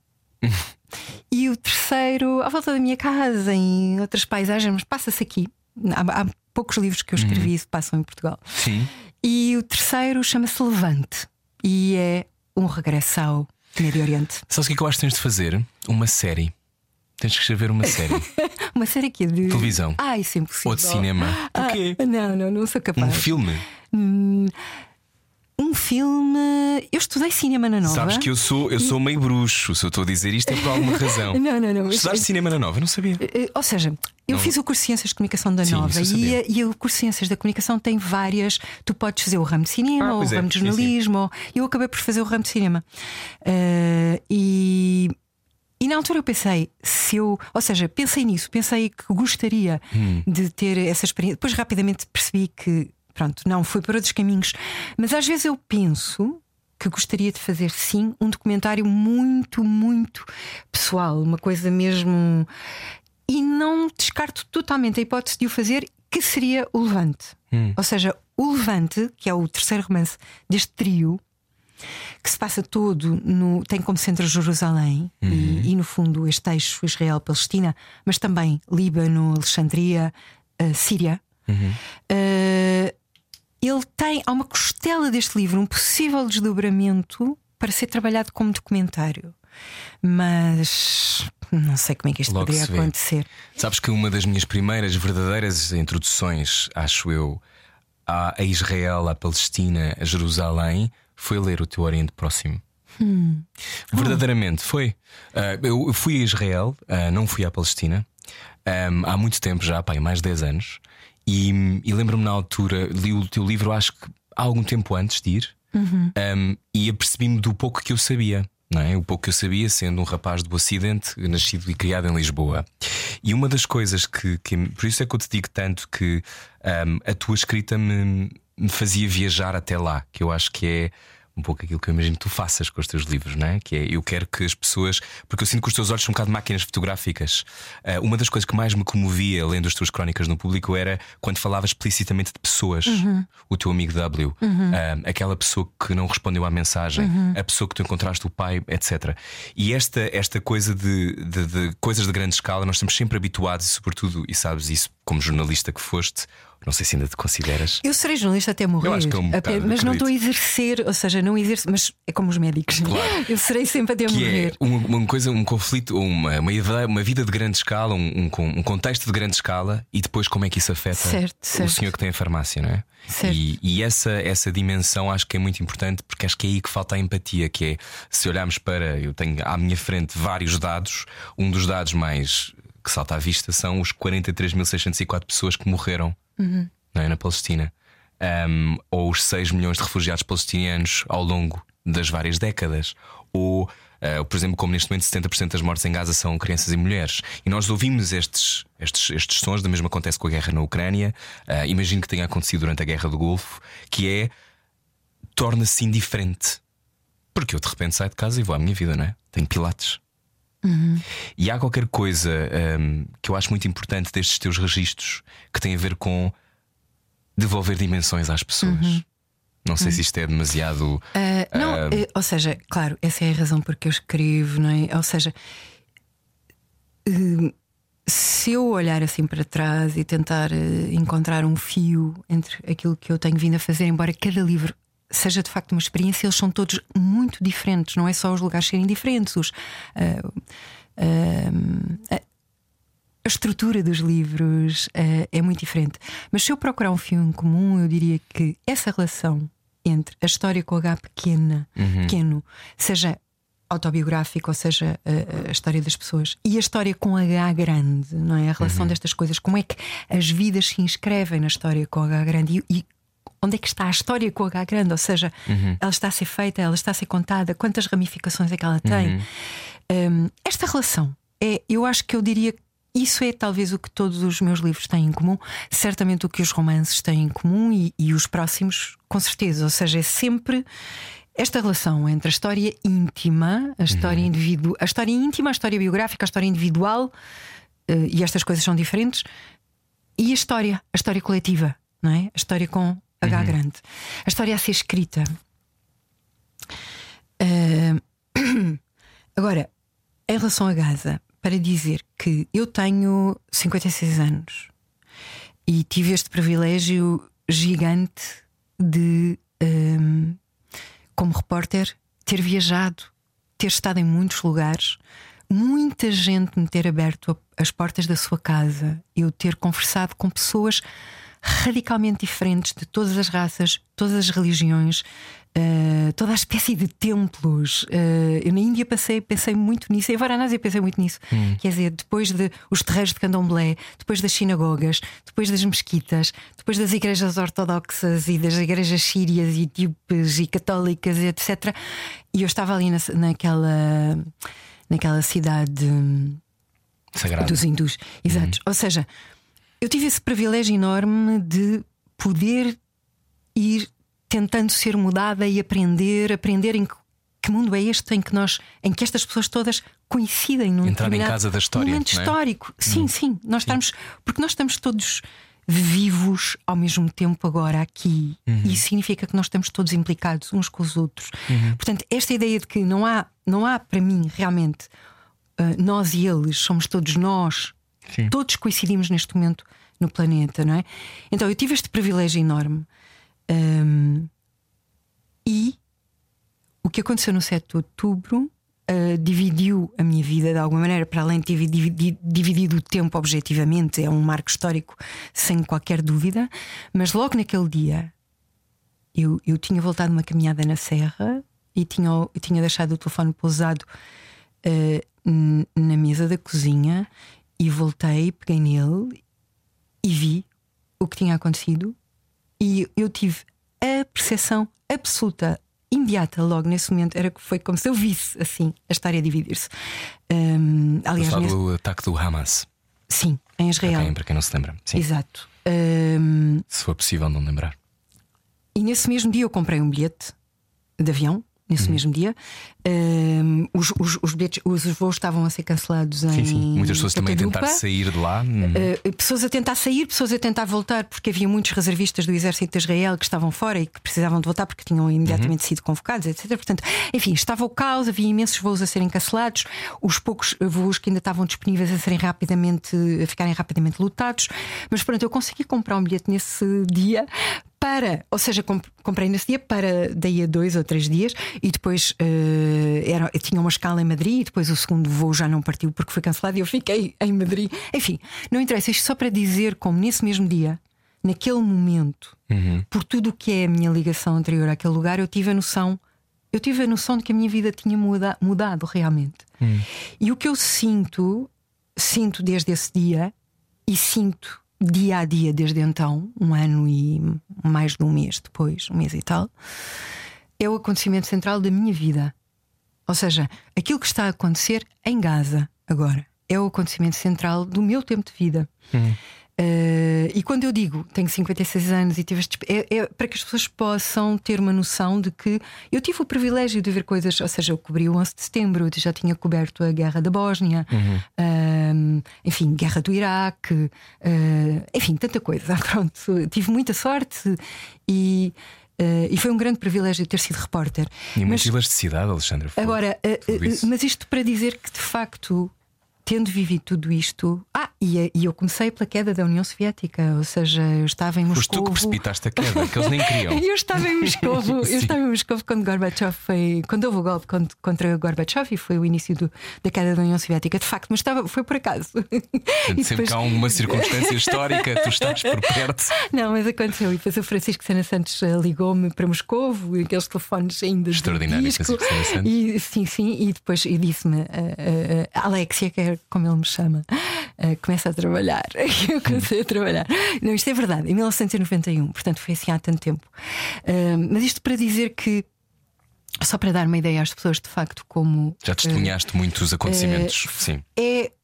E o terceiro, à volta da minha casa, em outras paisagens, mas passa-se aqui. Há, há poucos livros que eu escrevi Uhum. e se passam em Portugal. Sim. E o terceiro chama-se Levante e é um regresso ao Médio Oriente. Sabes o que é que eu acho que tens de fazer? Uma série. Tens de escrever uma série. Uma série aqui de Televisão. Ah, isso é impossível. Ou de cinema. Ah, Porquê? não, não, não sou capaz. Um filme. Hum, Um filme. Eu estudei cinema na Nova. Sabes que eu sou, eu sou meio bruxo. Se eu estou a dizer isto é por alguma razão. Não, não, não. Estudaste cinema na Nova? Eu não sabia. Eh, Ou seja, eu Não. fiz o curso de Ciências de Comunicação da Sim, Nova isso eu e, sabia. a- e o curso de Ciências da Comunicação tem várias. Tu podes fazer o ramo de cinema, Ah, ou o pois é, ramo de sim, sim. jornalismo. ou- Eu acabei por fazer o ramo de cinema. Eh, e, e na altura eu pensei, se eu. Ou seja, pensei nisso, pensei que gostaria Hum. de ter essa experiência. Depois rapidamente percebi que, pronto, não, fui para outros caminhos. Mas às vezes eu penso que gostaria de fazer, sim, um documentário muito, muito pessoal, uma coisa mesmo. E não descarto totalmente a hipótese de o fazer, que seria o Levante. Hum. Ou seja, o Levante, que é o terceiro romance deste trio, que se passa todo no. Tem como centro Jerusalém e, e, no fundo, este eixo Israel-Palestina, mas também Líbano, Alexandria, eh, Síria. Eh, ele tem, há uma costela deste livro, um possível desdobramento para ser trabalhado como documentário. Mas não sei como é que isto Logo poderia se vê. acontecer. Sabes que uma das minhas primeiras verdadeiras introduções, acho eu, a, a Israel, à Palestina, a Jerusalém, foi ler o teu Oriente Próximo. Hum. Verdadeiramente foi. Ah, eu fui a Israel, ah, não fui à Palestina, ahm, há muito tempo já, pá, há mais de dez anos. E, e lembro-me na altura, li o teu livro, acho que há algum tempo antes de ir, um, e apercebi-me do pouco que eu sabia. Não é? O pouco que eu sabia, sendo um rapaz do Ocidente, nascido e criado em Lisboa. E uma das coisas que, que por isso é que eu te digo tanto que um, a tua escrita me, me fazia viajar até lá, que eu acho que é um pouco aquilo que eu imagino que tu faças com os teus livros, não é? Que é, eu quero que as pessoas, porque eu sinto que os teus olhos são um bocado máquinas fotográficas. Uh, uma das coisas que mais me comovia lendo as tuas crónicas no público era quando falavas explicitamente de pessoas. O teu amigo W, uh, aquela pessoa que não respondeu à mensagem, a pessoa que tu encontraste, o pai, etcétera. E esta, esta coisa de, de, de coisas de grande escala, nós estamos sempre habituados, e sobretudo, e sabes isso como jornalista que foste, não sei se ainda te consideras. Eu serei jornalista até morrer, Eu acho que é um bocado, apenas, mas não acredito. estou a exercer, ou seja, não exerço, mas é como os médicos. Claro. Eu serei sempre até Que morrer. é uma, uma coisa, um conflito, uma, uma, ideia- uma vida de grande escala, um, um, um contexto de grande escala, e depois como é que isso afeta Certo, o certo. senhor que tem a farmácia, não é? Certo. E, e essa, essa dimensão acho que é muito importante, porque acho que é aí que falta a empatia. Que é, se olharmos para, eu tenho à minha frente vários dados, um dos dados mais que salta à vista são os quarenta e três mil seiscentos e quatro pessoas que morreram não é, na Palestina, um, ou os seis milhões de refugiados palestinianos ao longo das várias décadas, ou uh, por exemplo, como neste momento setenta por cento das mortes em Gaza são crianças e mulheres. E nós ouvimos estes, estes, estes sons, da mesma acontece com a guerra na Ucrânia. uh, Imagino que tenha acontecido durante a guerra do Golfo, que é, torna-se indiferente, porque eu de repente saio de casa e vou à minha vida, não é? Tenho pilates. E há qualquer coisa um, que eu acho muito importante destes teus registros, que tem a ver com devolver dimensões às pessoas. Não sei se isto é demasiado. Ah, não, ah, eh, ou seja, claro, essa é a razão porque eu escrevo, não é? Ou seja, eh, se eu olhar assim para trás e tentar eh, encontrar um fio entre aquilo que eu tenho vindo a fazer, embora cada livro seja de facto uma experiência, eles são todos muito diferentes, não é só os lugares serem diferentes, os, ah, ah, a, a estrutura dos livros ah, é muito diferente. Mas se eu procurar um fio em comum, eu diria que essa relação entre a história com H pequena, pequeno, seja autobiográfico, ou seja, a, a história das pessoas, e a história com H grande, não é? A relação destas coisas, como é que as vidas se inscrevem na história com H grande e, e onde é que está a história com H grande? Ou seja, ela está a ser feita, ela está a ser contada, quantas ramificações é que ela tem? Um, esta relação é, eu acho que eu diria que isso é talvez o que todos os meus livros têm em comum, certamente o que os romances têm em comum e, e os próximos, com certeza. Ou seja, é sempre esta relação entre a história íntima, a história uhum. individual, a história íntima, a história biográfica, a história individual, uh, e estas coisas são diferentes, e a história, a história coletiva, não é? A história com H uhum. grande, a história a ser escrita. Uh, agora, em relação a Gaza, para dizer que eu tenho cinquenta e seis anos e tive este privilégio gigante de, um, como repórter, ter viajado, ter estado em muitos lugares, muita gente me ter aberto as portas da sua casa, eu ter conversado com pessoas radicalmente diferentes, de todas as raças, todas as religiões, uh, toda a espécie de templos. Uh, eu na Índia passei, pensei muito nisso, em Varanasi pensei muito nisso. Hum. Quer dizer, depois de os terreiros de candomblé, depois das sinagogas, depois das mesquitas, depois das igrejas ortodoxas e das igrejas sírias e etíopes e católicas, etcétera. E eu estava ali na, naquela, naquela cidade sagrada dos hindus. Exato. Hum. Ou seja, eu tive esse privilégio enorme de poder ir tentando ser mudada e aprender, aprender em que, que mundo é este em que nós, em que estas pessoas todas coincidem num entrar em casa da história, momento não é? histórico. Sim, hum. sim, nós sim. estamos, porque nós estamos todos vivos ao mesmo tempo agora aqui. Uhum. E isso significa que nós estamos todos implicados uns com os outros. Uhum. Portanto, esta ideia de que não há, não há para mim realmente uh, nós e eles, somos todos nós. Sim. Todos coincidimos neste momento no planeta, não é? Então eu tive este privilégio enorme. Um, e o que aconteceu no sete de outubro uh, dividiu a minha vida de alguma maneira, para além de ter dividido, dividido o tempo objetivamente. É um marco histórico sem qualquer dúvida. Mas logo naquele dia eu, eu tinha voltado uma caminhada na serra e tinha, eu tinha deixado o telefone pousado uh, na mesa da cozinha. E voltei, peguei nele e vi o que tinha acontecido. E eu tive a percepção absoluta, imediata, logo nesse momento. Era que foi como se eu visse assim a história dividir-se. um, Aliás, nesse... nesse... do ataque do Hamas. Sim, em Israel. Para quem, para quem não se lembra. Sim. Exato. um... Se for possível não lembrar. E nesse mesmo dia eu comprei um bilhete de avião. Nesse hum. mesmo dia, um, os, os, os, bilhetes, os voos estavam a ser cancelados em. Sim, sim. Muitas pessoas também a tentar sair de lá. Hum. Uh, pessoas a tentar sair, pessoas a tentar voltar, porque havia muitos reservistas do exército de Israel que estavam fora e que precisavam de voltar porque tinham imediatamente uhum. sido convocados, etcétera. Portanto, enfim, estava o caos, havia imensos voos a serem cancelados, os poucos voos que ainda estavam disponíveis a serem rapidamente, a ficarem rapidamente lotados. Mas pronto, eu consegui comprar um bilhete nesse dia. Para, ou seja, comprei nesse dia para daí a dois ou três dias. E depois uh, era, tinha uma escala em Madrid. E depois o segundo voo já não partiu porque foi cancelado. E eu fiquei em Madrid. Enfim, não interessa, isto só para dizer como nesse mesmo dia, naquele momento, uhum. por tudo o que é a minha ligação anterior àquele lugar, eu tive a noção Eu tive a noção de que a minha vida tinha muda, mudado realmente. uhum. E o que eu sinto Sinto desde esse dia, e sinto dia a dia desde então, um ano e mais de um mês depois, um mês e tal, é o acontecimento central da minha vida. Ou seja, aquilo que está a acontecer em Gaza agora é o acontecimento central do meu tempo de vida. Hum. Uh, e quando eu digo tenho cinquenta e seis anos e tive este, é, é para que as pessoas possam ter uma noção de que eu tive o privilégio de ver coisas. Ou seja, eu cobri o onze de setembro, eu já tinha coberto a guerra da Bósnia, uhum. uh, enfim, guerra do Iraque, uh, enfim, tanta coisa. Pronto, tive muita sorte e Uh, e foi um grande privilégio ter sido repórter. E muita elasticidade, Alexandra. Agora, uh, uh, mas isto para dizer que de facto, tendo vivido tudo isto. Ah, e, e eu comecei pela queda da União Soviética. Ou seja, eu estava em Moscou. Foste tu que precipitaste a queda, que eles nem queriam. Eu estava em Moscou. Eu estava em Moscou quando Gorbachev foi. Quando houve o golpe contra Gorbachev e foi o início do, da queda da União Soviética. De facto, mas estava, foi por acaso. Portanto, sempre depois... que há uma circunstância histórica, tu estás por perto. Não, mas aconteceu. E depois o Francisco Sena Santos ligou-me para Moscou, e aqueles telefones ainda. Extraordinário, Francisco Sena Santos. E, sim, sim. E depois e disse-me uh, uh, Alexia, que é como ele me chama, uh, começa a trabalhar. Eu comecei a trabalhar. Não, isto é verdade, em mil novecentos e noventa e um, portanto foi assim há tanto tempo. Uh, mas isto para dizer que, só para dar uma ideia às pessoas de facto como. Já testemunhaste uh, muitos acontecimentos, uh, sim. É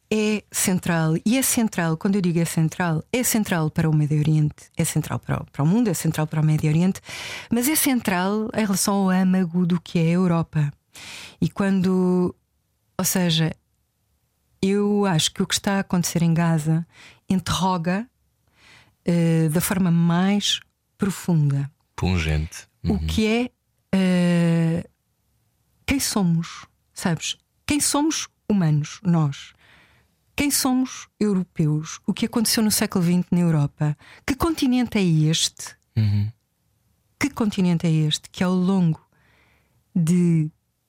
é central. E é central, quando eu digo é central, é central para o Médio Oriente, é central para o, para o mundo, é central para o Médio Oriente, mas é central em relação ao âmago do que é a Europa. E quando, ou seja, eu acho que o que está a acontecer em Gaza interroga uh, da forma mais profunda, pungente, uhum. o que é uh, quem somos, sabes? Quem somos humanos, nós. Quem somos europeus? O que aconteceu no século vinte na Europa? Que continente é este? Uhum. Que continente é este que ao longo de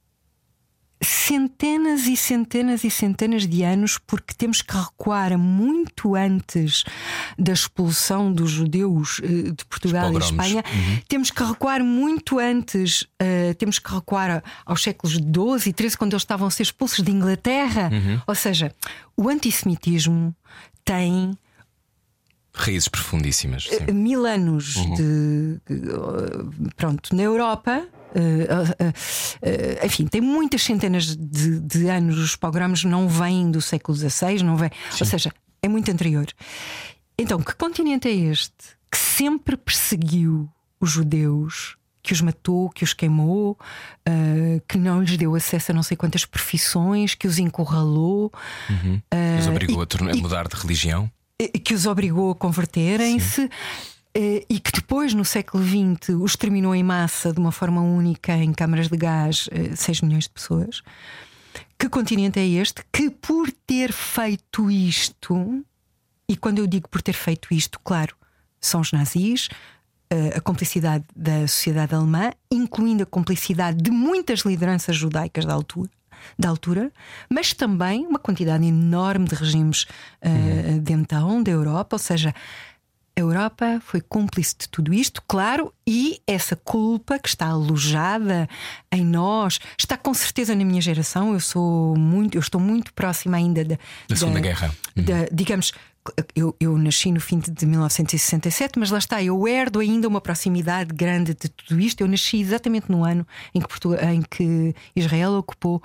centenas e centenas e centenas de anos, porque temos que recuar muito antes da expulsão dos judeus de Portugal e Espanha, uhum. temos que recuar muito antes, uh, temos que recuar aos séculos doze e treze, quando eles estavam a ser expulsos de Inglaterra. Uhum. Ou seja, o antissemitismo tem raízes profundíssimas. Sim. Mil anos uhum. de pronto, na Europa. Uh, uh, uh, enfim, tem muitas centenas de, de anos. Os pogroms não vêm do século dezasseis, não vêm, ou seja, é muito anterior. Então, que continente é este que sempre perseguiu os judeus, que os matou, que os queimou, uh, que não lhes deu acesso a não sei quantas profissões, que os encurralou, uhum. uh, os obrigou e, a, tornar, a mudar de religião, que os obrigou a converterem-se? E que depois, no século vinte, os exterminou em massa de uma forma única em câmaras de gás, seis milhões de pessoas. Que continente é este que, por ter feito isto, e quando eu digo por ter feito isto, claro, são os nazis, a complicidade da sociedade alemã, incluindo a complicidade de muitas lideranças judaicas da altura, da altura, mas também uma quantidade enorme de regimes uh, de então, da Europa, ou seja, a Europa foi cúmplice de tudo isto, claro, e essa culpa que está alojada em nós está com certeza na minha geração. Eu sou muito, eu estou muito próxima ainda da, da, da Segunda Guerra. Da, uhum. Digamos, eu, eu nasci no fim de mil novecentos e sessenta e sete, mas lá está, eu herdo ainda uma proximidade grande de tudo isto. Eu nasci exatamente no ano em que, Portugal, em que Israel ocupou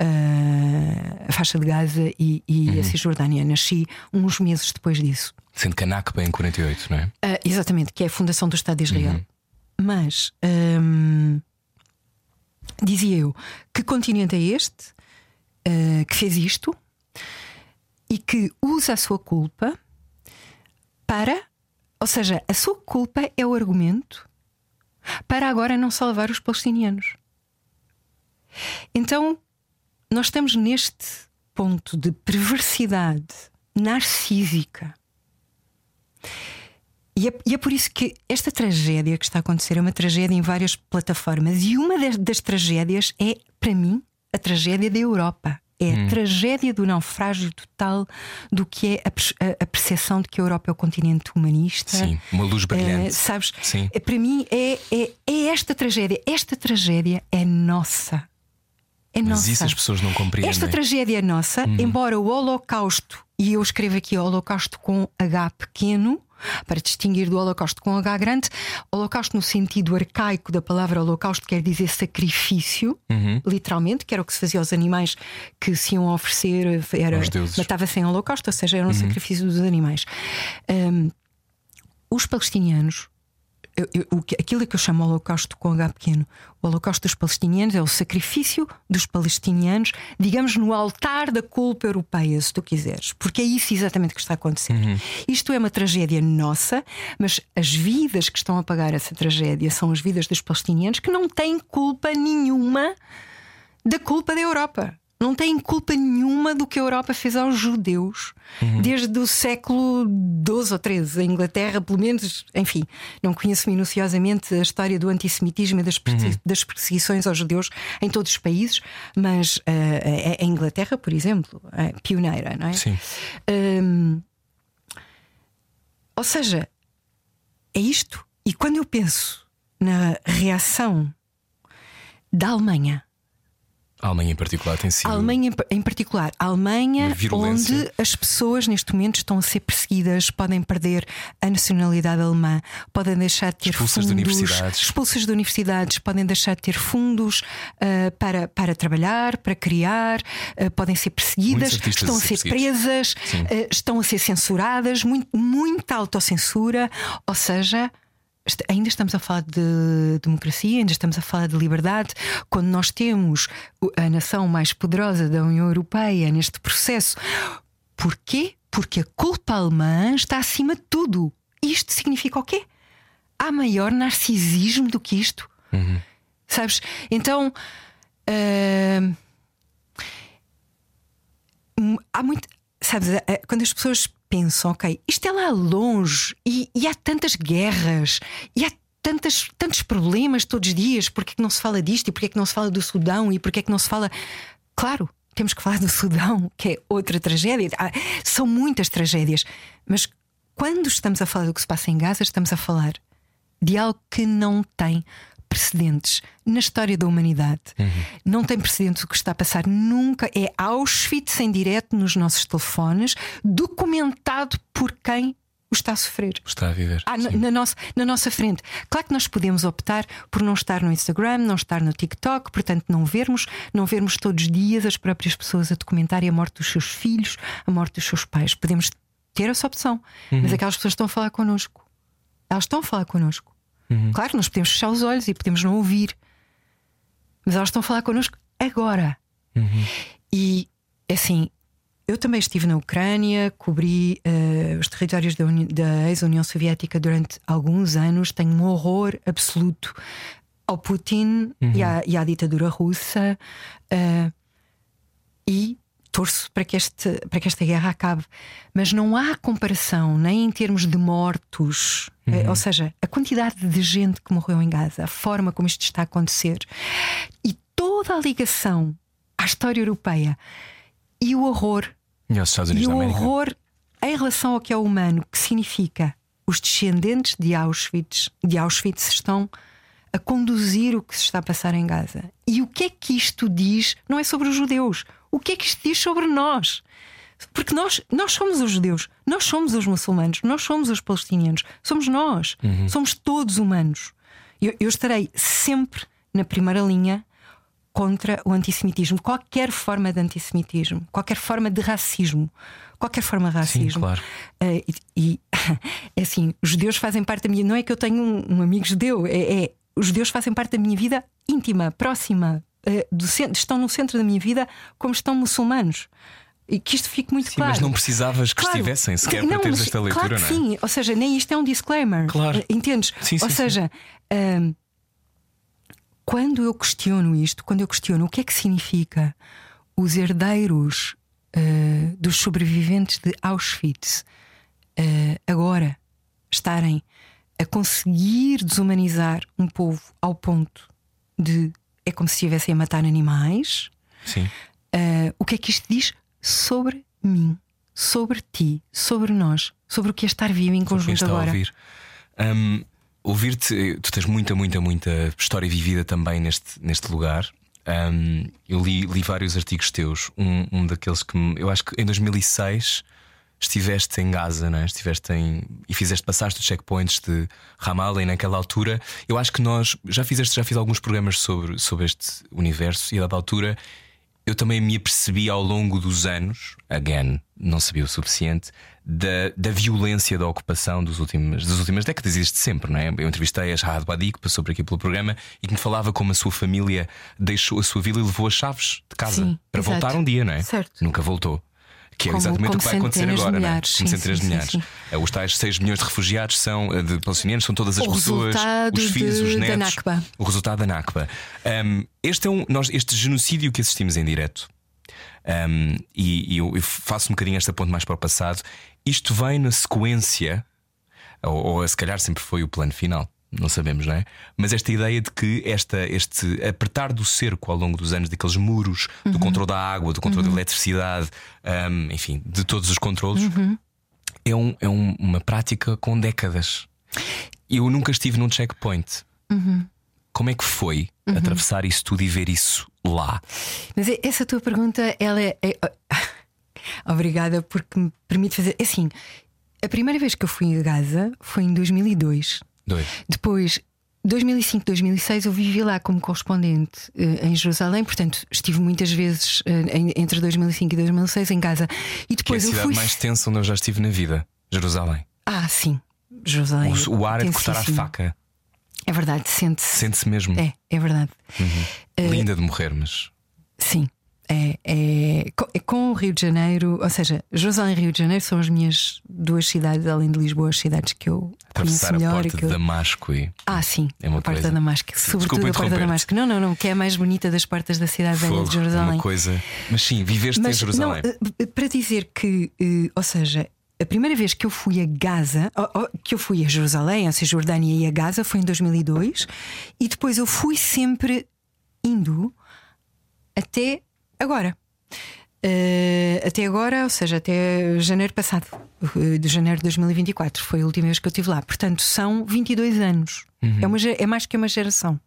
uh, a faixa de Gaza e, e uhum. a Cisjordânia. Nasci uns meses depois disso. Sendo que a Nakba em quarenta e oito, não é? Uh, exatamente, que é a fundação do Estado de Israel. Uhum. Mas um, dizia eu, que continente é este uh, que fez isto e que usa a sua culpa para, ou seja, a sua culpa é o argumento para agora não salvar os palestinianos. Então, nós estamos neste ponto de perversidade narcísica. E é, e é por isso que esta tragédia que está a acontecer é uma tragédia em várias plataformas. E uma das, das tragédias é, para mim, a tragédia da Europa. É hum. a tragédia do naufrágio total do que é a, a percepção de que a Europa é o continente humanista. Sim, uma luz brilhante. Uh, sabes? Sim. É, para mim é, é, é esta tragédia. Esta tragédia é nossa. É Mas nossa. isso as pessoas não compreendem. Esta tragédia é nossa, hum. embora o Holocausto, e eu escrevo aqui Holocausto com H pequeno, para distinguir do Holocausto com H grande. Holocausto no sentido arcaico da palavra Holocausto quer dizer sacrifício, uhum. literalmente, que era o que se fazia aos animais que se iam oferecer, era, matava-se em Holocausto, ou seja, era um uhum. sacrifício dos animais. Um, os palestinianos, eu, eu, aquilo que eu chamo Holocausto com H pequeno, o Holocausto dos palestinianos é o sacrifício dos palestinianos, digamos, no altar da culpa europeia, se tu quiseres, porque é isso exatamente que está a acontecer. Uhum. Isto é uma tragédia nossa, mas as vidas que estão a pagar essa tragédia são as vidas dos palestinianos, que não têm culpa nenhuma da culpa da Europa. Não têm culpa nenhuma do que a Europa fez aos judeus uhum. desde o século doze ou treze. A Inglaterra, pelo menos, enfim, não conheço minuciosamente a história do antissemitismo e das, persegui- uhum. das perseguições aos judeus em todos os países, mas uh, a, a Inglaterra, por exemplo, é pioneira, não é? Sim. Um, ou seja, é isto. E quando eu penso na reação da Alemanha, A Alemanha em particular tem sido. A Alemanha em particular, a Alemanha onde as pessoas neste momento estão a ser perseguidas, podem perder a nacionalidade alemã, podem deixar de ter expulsas fundos, de universidades. expulsas de universidades, podem deixar de ter fundos uh, para, para trabalhar, para criar, uh, podem ser perseguidas, estão a ser presas, uh, estão a ser censuradas, muito, muita autocensura, ou seja. Ainda estamos a falar de democracia, ainda estamos a falar de liberdade, quando nós temos a nação mais poderosa da União Europeia neste processo. Porquê? Porque a culpa alemã está acima de tudo. Isto significa o quê? Há maior narcisismo do que isto. Uhum. Sabes? Então uh, há muito. Sabes, quando as pessoas pensam, ok, isto é lá longe e, e há tantas guerras e há tantas, tantos problemas todos os dias, porque é que não se fala disto e porque é que não se fala do Sudão e porque é que não se fala. Claro, temos que falar do Sudão, que é outra tragédia. Ah, são muitas tragédias, mas quando estamos a falar do que se passa em Gaza, estamos a falar de algo que não tem precedentes na história da humanidade. Uhum. Não tem precedentes o que está a passar nunca. É Auschwitz em direto nos nossos telefones, documentado por quem o está a sofrer. Está a viver. Ah, na, na, nossa, na nossa frente. Claro que nós podemos optar por não estar no Instagram, não estar no TikTok, portanto não vermos, não vermos todos os dias as próprias pessoas a documentarem a morte dos seus filhos, a morte dos seus pais. Podemos ter essa opção, uhum. mas aquelas pessoas estão a falar connosco. Elas estão a falar connosco. Uhum. Claro, nós podemos fechar os olhos e podemos não ouvir, mas elas estão a falar connosco agora. Uhum. E assim, eu também estive na Ucrânia, cobri uh, os territórios da, Uni- da ex-União Soviética durante alguns anos. Tenho um horror absoluto ao Putin uhum. e, à, e à ditadura russa, uh, e torço para que, este, para que esta guerra acabe. Mas não há comparação nem em termos de mortos, uhum. ou seja, a quantidade de gente que morreu em Gaza, a forma como isto está a acontecer e toda a ligação à história europeia e o horror e, aos Estados Unidos e da o América. horror em relação ao que é humano, que significa os descendentes de Auschwitz, de Auschwitz estão a conduzir o que se está a passar em Gaza. E o que é que isto diz? Não é sobre os judeus. O que é que isto diz sobre nós? Porque nós, nós somos os judeus, nós somos os muçulmanos, nós somos os palestinianos, somos nós, uhum. somos todos humanos. Eu, eu estarei sempre na primeira linha contra o antissemitismo, qualquer forma de antissemitismo, qualquer forma de racismo, qualquer forma de racismo. Sim, claro. Uh, e, e é assim, os judeus fazem parte da minha. Não é que eu tenho um, um amigo judeu, é, é os judeus fazem parte da minha vida íntima, próxima, uh, do centro, estão no centro da minha vida, como estão muçulmanos. E que isto fique muito sim, claro. Mas não precisavas que claro, estivessem sequer não, para teres mas, esta leitura, claro que não é? sim, ou seja, nem isto é um disclaimer. Claro. Entendes? Sim, sim, ou seja, um, quando eu questiono isto, quando eu questiono o que é que significa os herdeiros uh, dos sobreviventes de Auschwitz uh, agora estarem a conseguir desumanizar um povo ao ponto de é como se estivessem a matar animais. Sim. Uh, o que é que isto diz sobre mim, sobre ti, sobre nós, sobre o que é estar vivo em conjunto agora? Ouvir. Um, ouvir-te, tu tens muita, muita, muita história vivida também neste, neste lugar. Um, eu li, li vários artigos teus. Um, um daqueles que me, eu acho que em dois mil e seis estiveste em Gaza, não é? Estiveste em, e fizeste, passaste os checkpoints de Ramallah. E naquela altura, eu acho que nós já fizeste, já fiz alguns programas sobre, sobre este universo. E a dada altura eu também me apercebi ao longo dos anos, again, não sabia o suficiente, da, da violência da ocupação dos últimos, das últimas décadas. Existe sempre, não é? Eu entrevistei a Shahad Badi, que passou por aqui pelo programa, e que me falava como a sua família deixou a sua vila e levou as chaves de casa. Sim, para exato. Voltar um dia, não é? Certo. Nunca voltou. Que é como, exatamente como o que vai acontecer agora, milhares, não é? Como sim, centenas sim, de milhares. sim, sim. Os tais seis milhões de refugiados são de palestinianos, são todas as o pessoas, os filhos, de, os netos. Da Nakba. O resultado da Nakba. Um, este é um, nós, este genocídio que assistimos em direto. Um, e, e eu, eu faço um bocadinho esta ponte mais para o passado. Isto vem na sequência, ou, ou se calhar sempre foi o plano final, não sabemos, não é? Mas esta ideia de que esta, este apertar do cerco ao longo dos anos, daqueles muros, uhum. do controle da água, do controle uhum. da eletricidade, um, enfim, de todos os controles, uhum. é, um, é um, uma prática com décadas. Eu nunca estive num checkpoint. Uhum. Como é que foi uhum. atravessar isso tudo e ver isso lá? Mas essa tua pergunta, ela é, é... Obrigada, porque me permite fazer. Assim, a primeira vez que eu fui a Gaza foi em dois mil e dois. Dois. Depois, dois mil e cinco, dois mil e seis, eu vivi lá como correspondente uh, em Jerusalém. Portanto, estive muitas vezes uh, em, entre dois mil e cinco e dois mil e seis em Gaza. E depois que é a eu cidade fui... mais tensa onde eu já estive na vida, Jerusalém. Ah, sim, Jerusalém. O, o ar é de cortar a faca. É verdade, sente-se. Sente-se mesmo. É, é verdade. Uhum. Uh, Linda de morrer, mas. Sim. É, é, é com o Rio de Janeiro, ou seja, Jerusalém e Rio de Janeiro são as minhas duas cidades, além de Lisboa, as cidades que eu Atravessar conheço melhor. A porta e que eu... de Damasco e... Ah, sim, é uma a porta coisa... de Damasco, sobretudo a porta de Damasco. Não, não, não, que é a mais bonita das portas da cidade velha de Jerusalém. É uma coisa. Mas sim, viveste Mas, em Jerusalém. Não, para dizer que, ou seja, a primeira vez que eu fui a Gaza, que eu fui a Jerusalém, a Cisjordânia e a Gaza, foi em dois mil e dois, e depois eu fui sempre indo até agora. Uh, até agora, ou seja, até janeiro passado, uh, de janeiro de dois mil e vinte e quatro, foi a última vez que eu estive lá. Portanto, são vinte e dois anos. Uhum. É, uma, é mais que uma geração.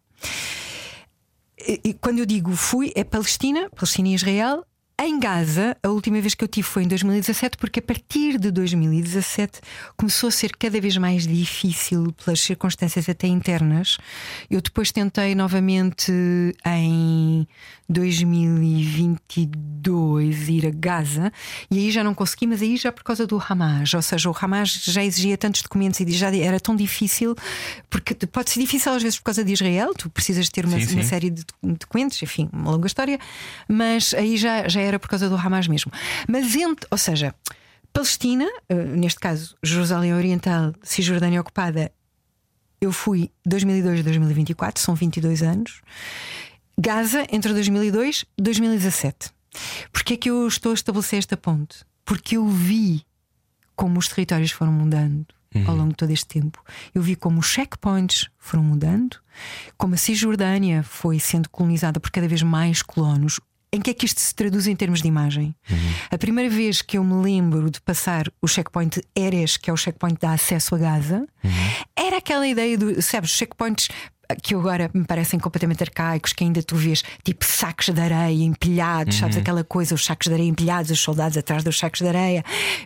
E, e quando eu digo fui, é Palestina, Palestina e Israel. Em Gaza, a última vez que eu tive foi em dois mil e dezassete, porque a partir de dois mil e dezassete começou a ser cada vez mais difícil pelas circunstâncias até internas. Eu depois tentei novamente em dois mil e vinte e dois ir a Gaza e aí já não consegui, mas aí já por causa do Hamas. Ou seja, o Hamas já exigia tantos documentos e já era tão difícil, porque pode ser difícil às vezes por causa de Israel. Tu precisas ter uma, sim, sim. uma série de documentos, enfim, uma longa história, mas aí já, já era por causa do Hamas mesmo. Mas entre, ou seja, Palestina, neste caso Jerusalém Oriental, Cisjordânia ocupada, eu fui dois mil e dois a dois mil e vinte e quatro, são vinte e dois anos. Gaza entre dois mil e dois e dois mil e dezassete. Porquê é que eu estou a estabelecer esta ponte? Porque eu vi como os territórios foram mudando uhum. ao longo de todo este tempo. Eu vi como os checkpoints foram mudando, como a Cisjordânia foi sendo colonizada por cada vez mais colonos. Em que é que isto se traduz em termos de imagem? Uhum. A primeira vez que eu me lembro de passar o checkpoint Erez, que é o checkpoint de acesso a Gaza, uhum. era aquela ideia do, sabes, checkpoints que agora me parecem completamente arcaicos, que ainda tu vês tipo sacos de areia empilhados, uhum. sabes, aquela coisa, os sacos de areia empilhados, os soldados atrás dos sacos de areia.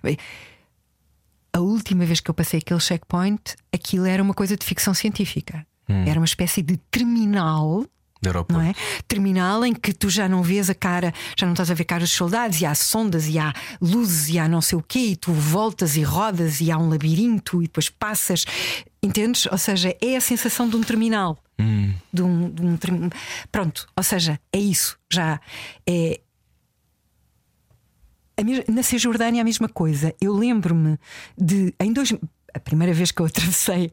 A última vez que eu passei aquele checkpoint, aquilo era uma coisa de ficção científica. Uhum. Era uma espécie de terminal. Não é? Terminal em que tu já não vês a cara, já não estás a ver caras dos soldados, e há sondas, e há luzes, e há não sei o quê, e tu voltas e rodas, e há um labirinto, e depois passas, entendes? Ou seja, é a sensação de um terminal. Hum. De um, de um term... Pronto, ou seja, é isso. Já é. Na Cisjordânia, a mesma coisa. Eu lembro-me de em dois. A primeira vez que eu atravessei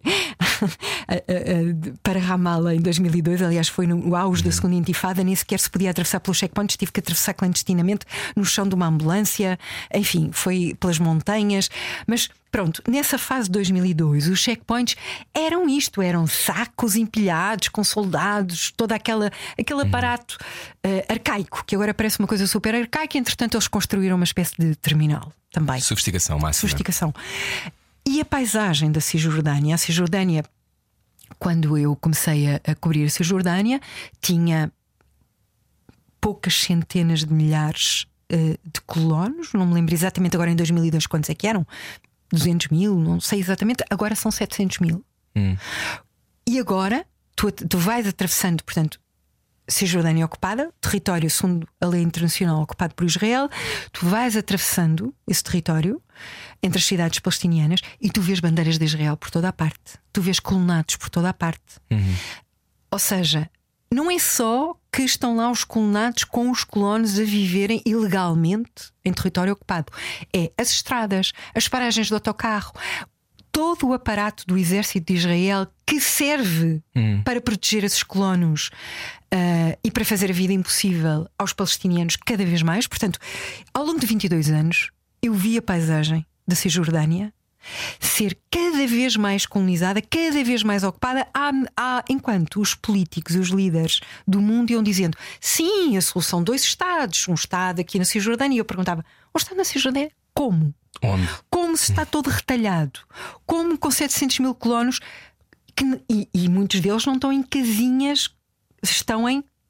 para Ramallah em dois mil e dois, aliás, foi no auge da segunda intifada, nem sequer se podia atravessar pelos checkpoints, tive que atravessar clandestinamente no chão de uma ambulância, enfim, foi pelas montanhas. Mas pronto, nessa fase de dois mil e dois, os checkpoints eram isto: eram sacos empilhados com soldados, todo aquela, aquele aparato uh, arcaico, que agora parece uma coisa super arcaica. Entretanto, eles construíram uma espécie de terminal também. Sofisticação máxima. Sofisticação. E a paisagem da Cisjordânia, a Cisjordânia, quando eu comecei a, a cobrir a Cisjordânia, tinha poucas centenas de milhares uh, de colonos. Não me lembro exatamente agora em dois mil e dois quantos é que eram, duzentos mil, não sei exatamente. Agora são setecentos mil. Hum. E agora tu, tu vais atravessando, portanto, Cisjordânia ocupada, território segundo a lei internacional ocupado por Israel. Tu vais atravessando esse território entre as cidades palestinianas e tu vês bandeiras de Israel por toda a parte. Tu vês colonatos por toda a parte. Uhum. Ou seja, não é só que estão lá os colonatos com os colonos a viverem ilegalmente em território ocupado. É as estradas, as paragens de autocarro, todo o aparato do exército de Israel que serve hum. para proteger esses colonos uh, e para fazer a vida impossível aos palestinianos cada vez mais. Portanto, ao longo de vinte e dois anos, eu vi a paisagem da Cisjordânia ser cada vez mais colonizada, cada vez mais ocupada, há, há, enquanto os políticos e os líderes do mundo iam dizendo: sim, a solução dois Estados, um Estado aqui na Cisjordânia. E eu perguntava: um Estado na Cisjordânia? Como? Onde? Como se está todo retalhado? Como com setecentos mil colonos que, e, e muitos deles não estão em casinhas, estão em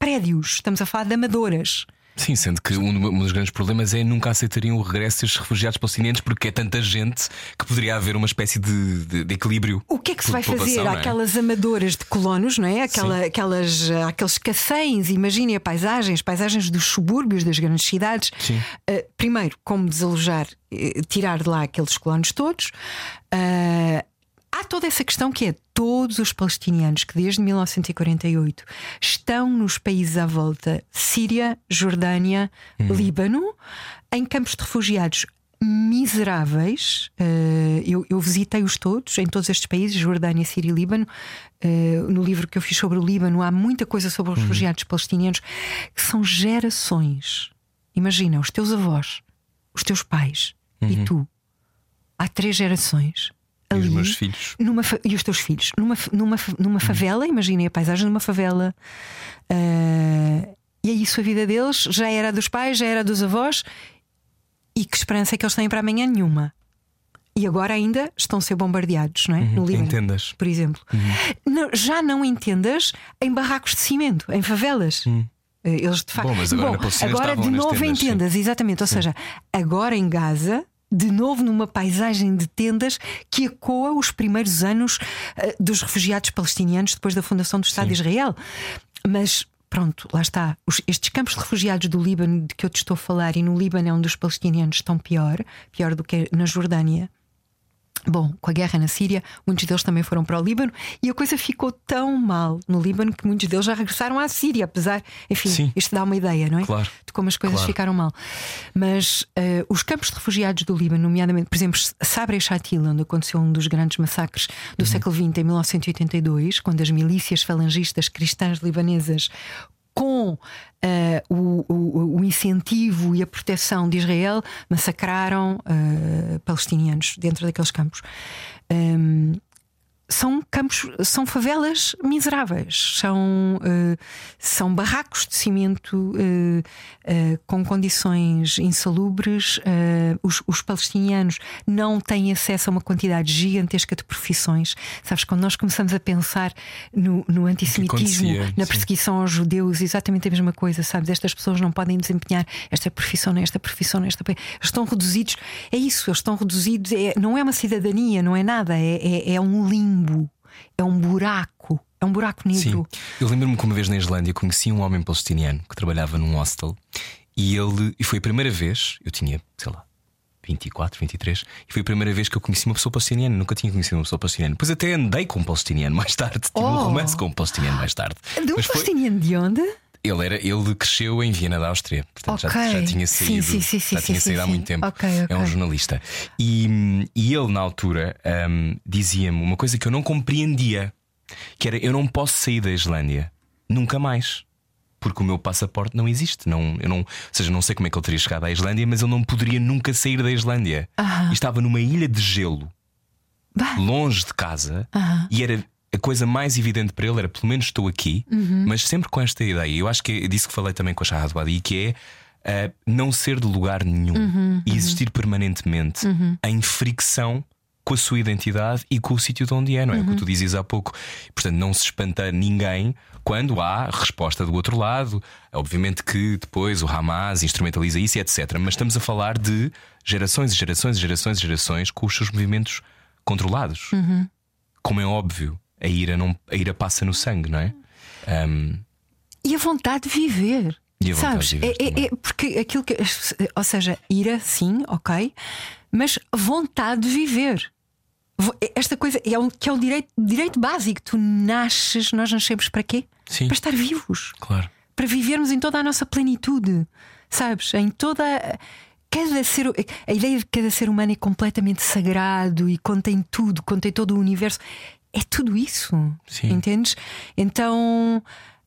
prédios, estamos a falar de amadoras. Sim, sendo que um dos grandes problemas é nunca aceitariam o regresso destes refugiados palestinianos, porque é tanta gente que poderia haver uma espécie de, de, de equilíbrio. O que é que se vai fazer é? àquelas amadoras de colonos, não é? Aquela, aquelas, aqueles cacéns, imaginem a paisagem, as paisagens dos subúrbios das grandes cidades. Sim. Uh, primeiro, como desalojar, uh, tirar de lá aqueles colonos todos. Uh, Há toda essa questão que é todos os palestinianos que desde mil novecentos e quarenta e oito estão nos países à volta, Síria, Jordânia, hum. Líbano, em campos de refugiados miseráveis. Uh, eu, eu visitei-os todos em todos estes países, Jordânia, Síria e Líbano. Uh, no livro que eu fiz sobre o Líbano há muita coisa sobre os hum. refugiados palestinianos, que são gerações. Imagina, os teus avós, os teus pais uhum. e tu, há três gerações. E ali, os meus filhos numa, e os teus filhos numa, numa, numa favela, imaginem a paisagem numa favela, uh, e é isso, a vida deles já era dos pais, já era dos avós. E que esperança é que eles têm para amanhã? Nenhuma. E agora ainda estão a ser bombardeados, não é? Uhum, no Líbano, entendas. por exemplo. Uhum. Não, já não entendas em barracos de cimento, em favelas. Uhum. Eles de facto. Bom, mas agora, Bom, na agora de novo tendas, em tendas, sim. exatamente. Ou sim. seja, agora em Gaza, de novo numa paisagem de tendas que ecoa os primeiros anos uh, dos refugiados palestinianos depois da fundação do Estado Sim. de Israel. Mas pronto, lá está. Os, estes campos de refugiados do Líbano de que eu te estou a falar, e no Líbano é onde os palestinianos estão pior, pior do que na Jordânia. Bom, com a guerra na Síria, muitos deles também foram para o Líbano, e a coisa ficou tão mal no Líbano que muitos deles já regressaram à Síria, apesar, enfim, Sim. isto dá uma ideia, não é? Claro. De como as coisas claro. ficaram mal. Mas uh, os campos de refugiados do Líbano, nomeadamente, por exemplo, Sabra e Shatila, onde aconteceu um dos grandes massacres do uhum. século vinte, em mil novecentos e oitenta e dois, quando as milícias falangistas cristãs libanesas, com uh, o, o, o incentivo e a proteção de Israel, massacraram uh, palestinianos dentro daqueles campos. Um, são campos, são favelas miseráveis, são, uh, são barracos de cimento uh, uh, com condições insalubres. Uh, os, os palestinianos não têm acesso a uma quantidade gigantesca de profissões. Sabes, quando nós começamos a pensar no, no antissemitismo, na perseguição sim. aos judeus, exatamente a mesma coisa, sabes? Estas pessoas não podem desempenhar esta profissão, esta profissão, esta. Eles estão reduzidos, é isso, eles estão reduzidos. É, não é uma cidadania, não é nada, é, é, é um limbo. É um buraco, é um buraco negro. Sim. Eu lembro-me que uma vez na Islândia conheci um homem palestiniano que trabalhava num hostel, e ele, e foi a primeira vez, eu tinha, sei lá, vinte e quatro, vinte e três, e foi a primeira vez que eu conheci uma pessoa palestiniana. Nunca tinha conhecido uma pessoa palestiniana. Depois até andei com um palestiniano mais tarde, tive oh. um romance com um palestiniano mais tarde. De um Mas palestiniano foi... de onde? Ele, era, ele cresceu em Viena da Áustria, portanto okay. já, já tinha saído, sim, sim, sim, já tinha sim, saído sim, há sim. muito tempo. Okay, okay. É um jornalista. E, e ele, na altura, um, dizia-me uma coisa que eu não compreendia, que era: eu não posso sair da Islândia nunca mais, porque o meu passaporte não existe. Não, eu não, ou seja, não sei como é que ele teria chegado à Islândia, mas ele não poderia nunca sair da Islândia. Uh-huh. E estava numa ilha de gelo, bah. longe de casa, uh-huh. e era. A coisa mais evidente para ele era: pelo menos estou aqui, uhum. mas sempre com esta ideia. Eu acho que é disso que falei também com a Shahad Badi, que é uh, não ser de lugar nenhum uhum, e existir uhum. permanentemente uhum. em fricção com a sua identidade e com o sítio de onde é, não é? Uhum. O que tu dizias há pouco. Portanto, não se espanta ninguém quando há resposta do outro lado. Obviamente que depois o Hamas instrumentaliza isso e etcétera. Mas estamos a falar de gerações e gerações e gerações e gerações com os seus movimentos controlados. Uhum. Como é óbvio. A ira, não, a ira passa no sangue, não é? Um... E a vontade de viver. E a vontade Sabes? de viver é, é, é porque aquilo que. Ou seja, ira, sim, ok. Mas vontade de viver. Esta coisa é um, que é um direito, direito básico. Tu nasces, nós nascemos para quê? Sim. Para estar vivos. Claro. Para vivermos em toda a nossa plenitude. Sabes? Em toda. Cada ser, a ideia de que cada ser humano é completamente sagrado e contém tudo, contém todo o universo. É tudo isso. Sim. Entendes? Então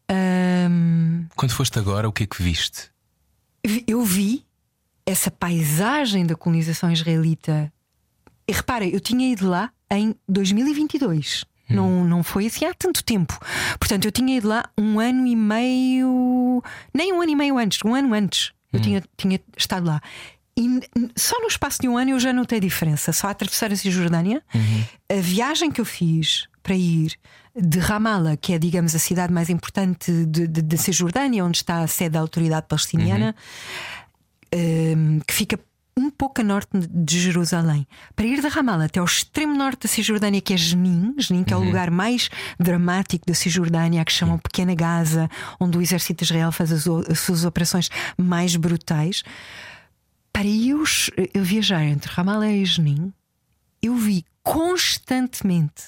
hum, quando foste agora, o que é que viste? Eu vi essa paisagem da colonização israelita. E repara, eu tinha ido lá em dois mil e vinte e dois. hum. não, não foi assim há tanto tempo. Portanto, eu tinha ido lá um ano e meio. Nem um ano e meio antes, um ano antes. Eu hum. tinha, tinha estado lá. E só no espaço de um ano eu já notei diferença. Só a atravessar a Cisjordânia, uhum. a viagem que eu fiz para ir de Ramallah, que é, digamos, a cidade mais importante da Cisjordânia, onde está a sede da autoridade palestiniana, uhum. um, que fica um pouco a norte de Jerusalém, para ir de Ramallah até ao extremo norte da Cisjordânia, que é Jenin, Jenin que uhum. é o lugar mais dramático da Cisjordânia, que chamam Pequena Gaza, onde o exército de Israel faz as, as suas operações mais brutais. Para eu, eu viajar entre Ramallah e Jenin, eu vi constantemente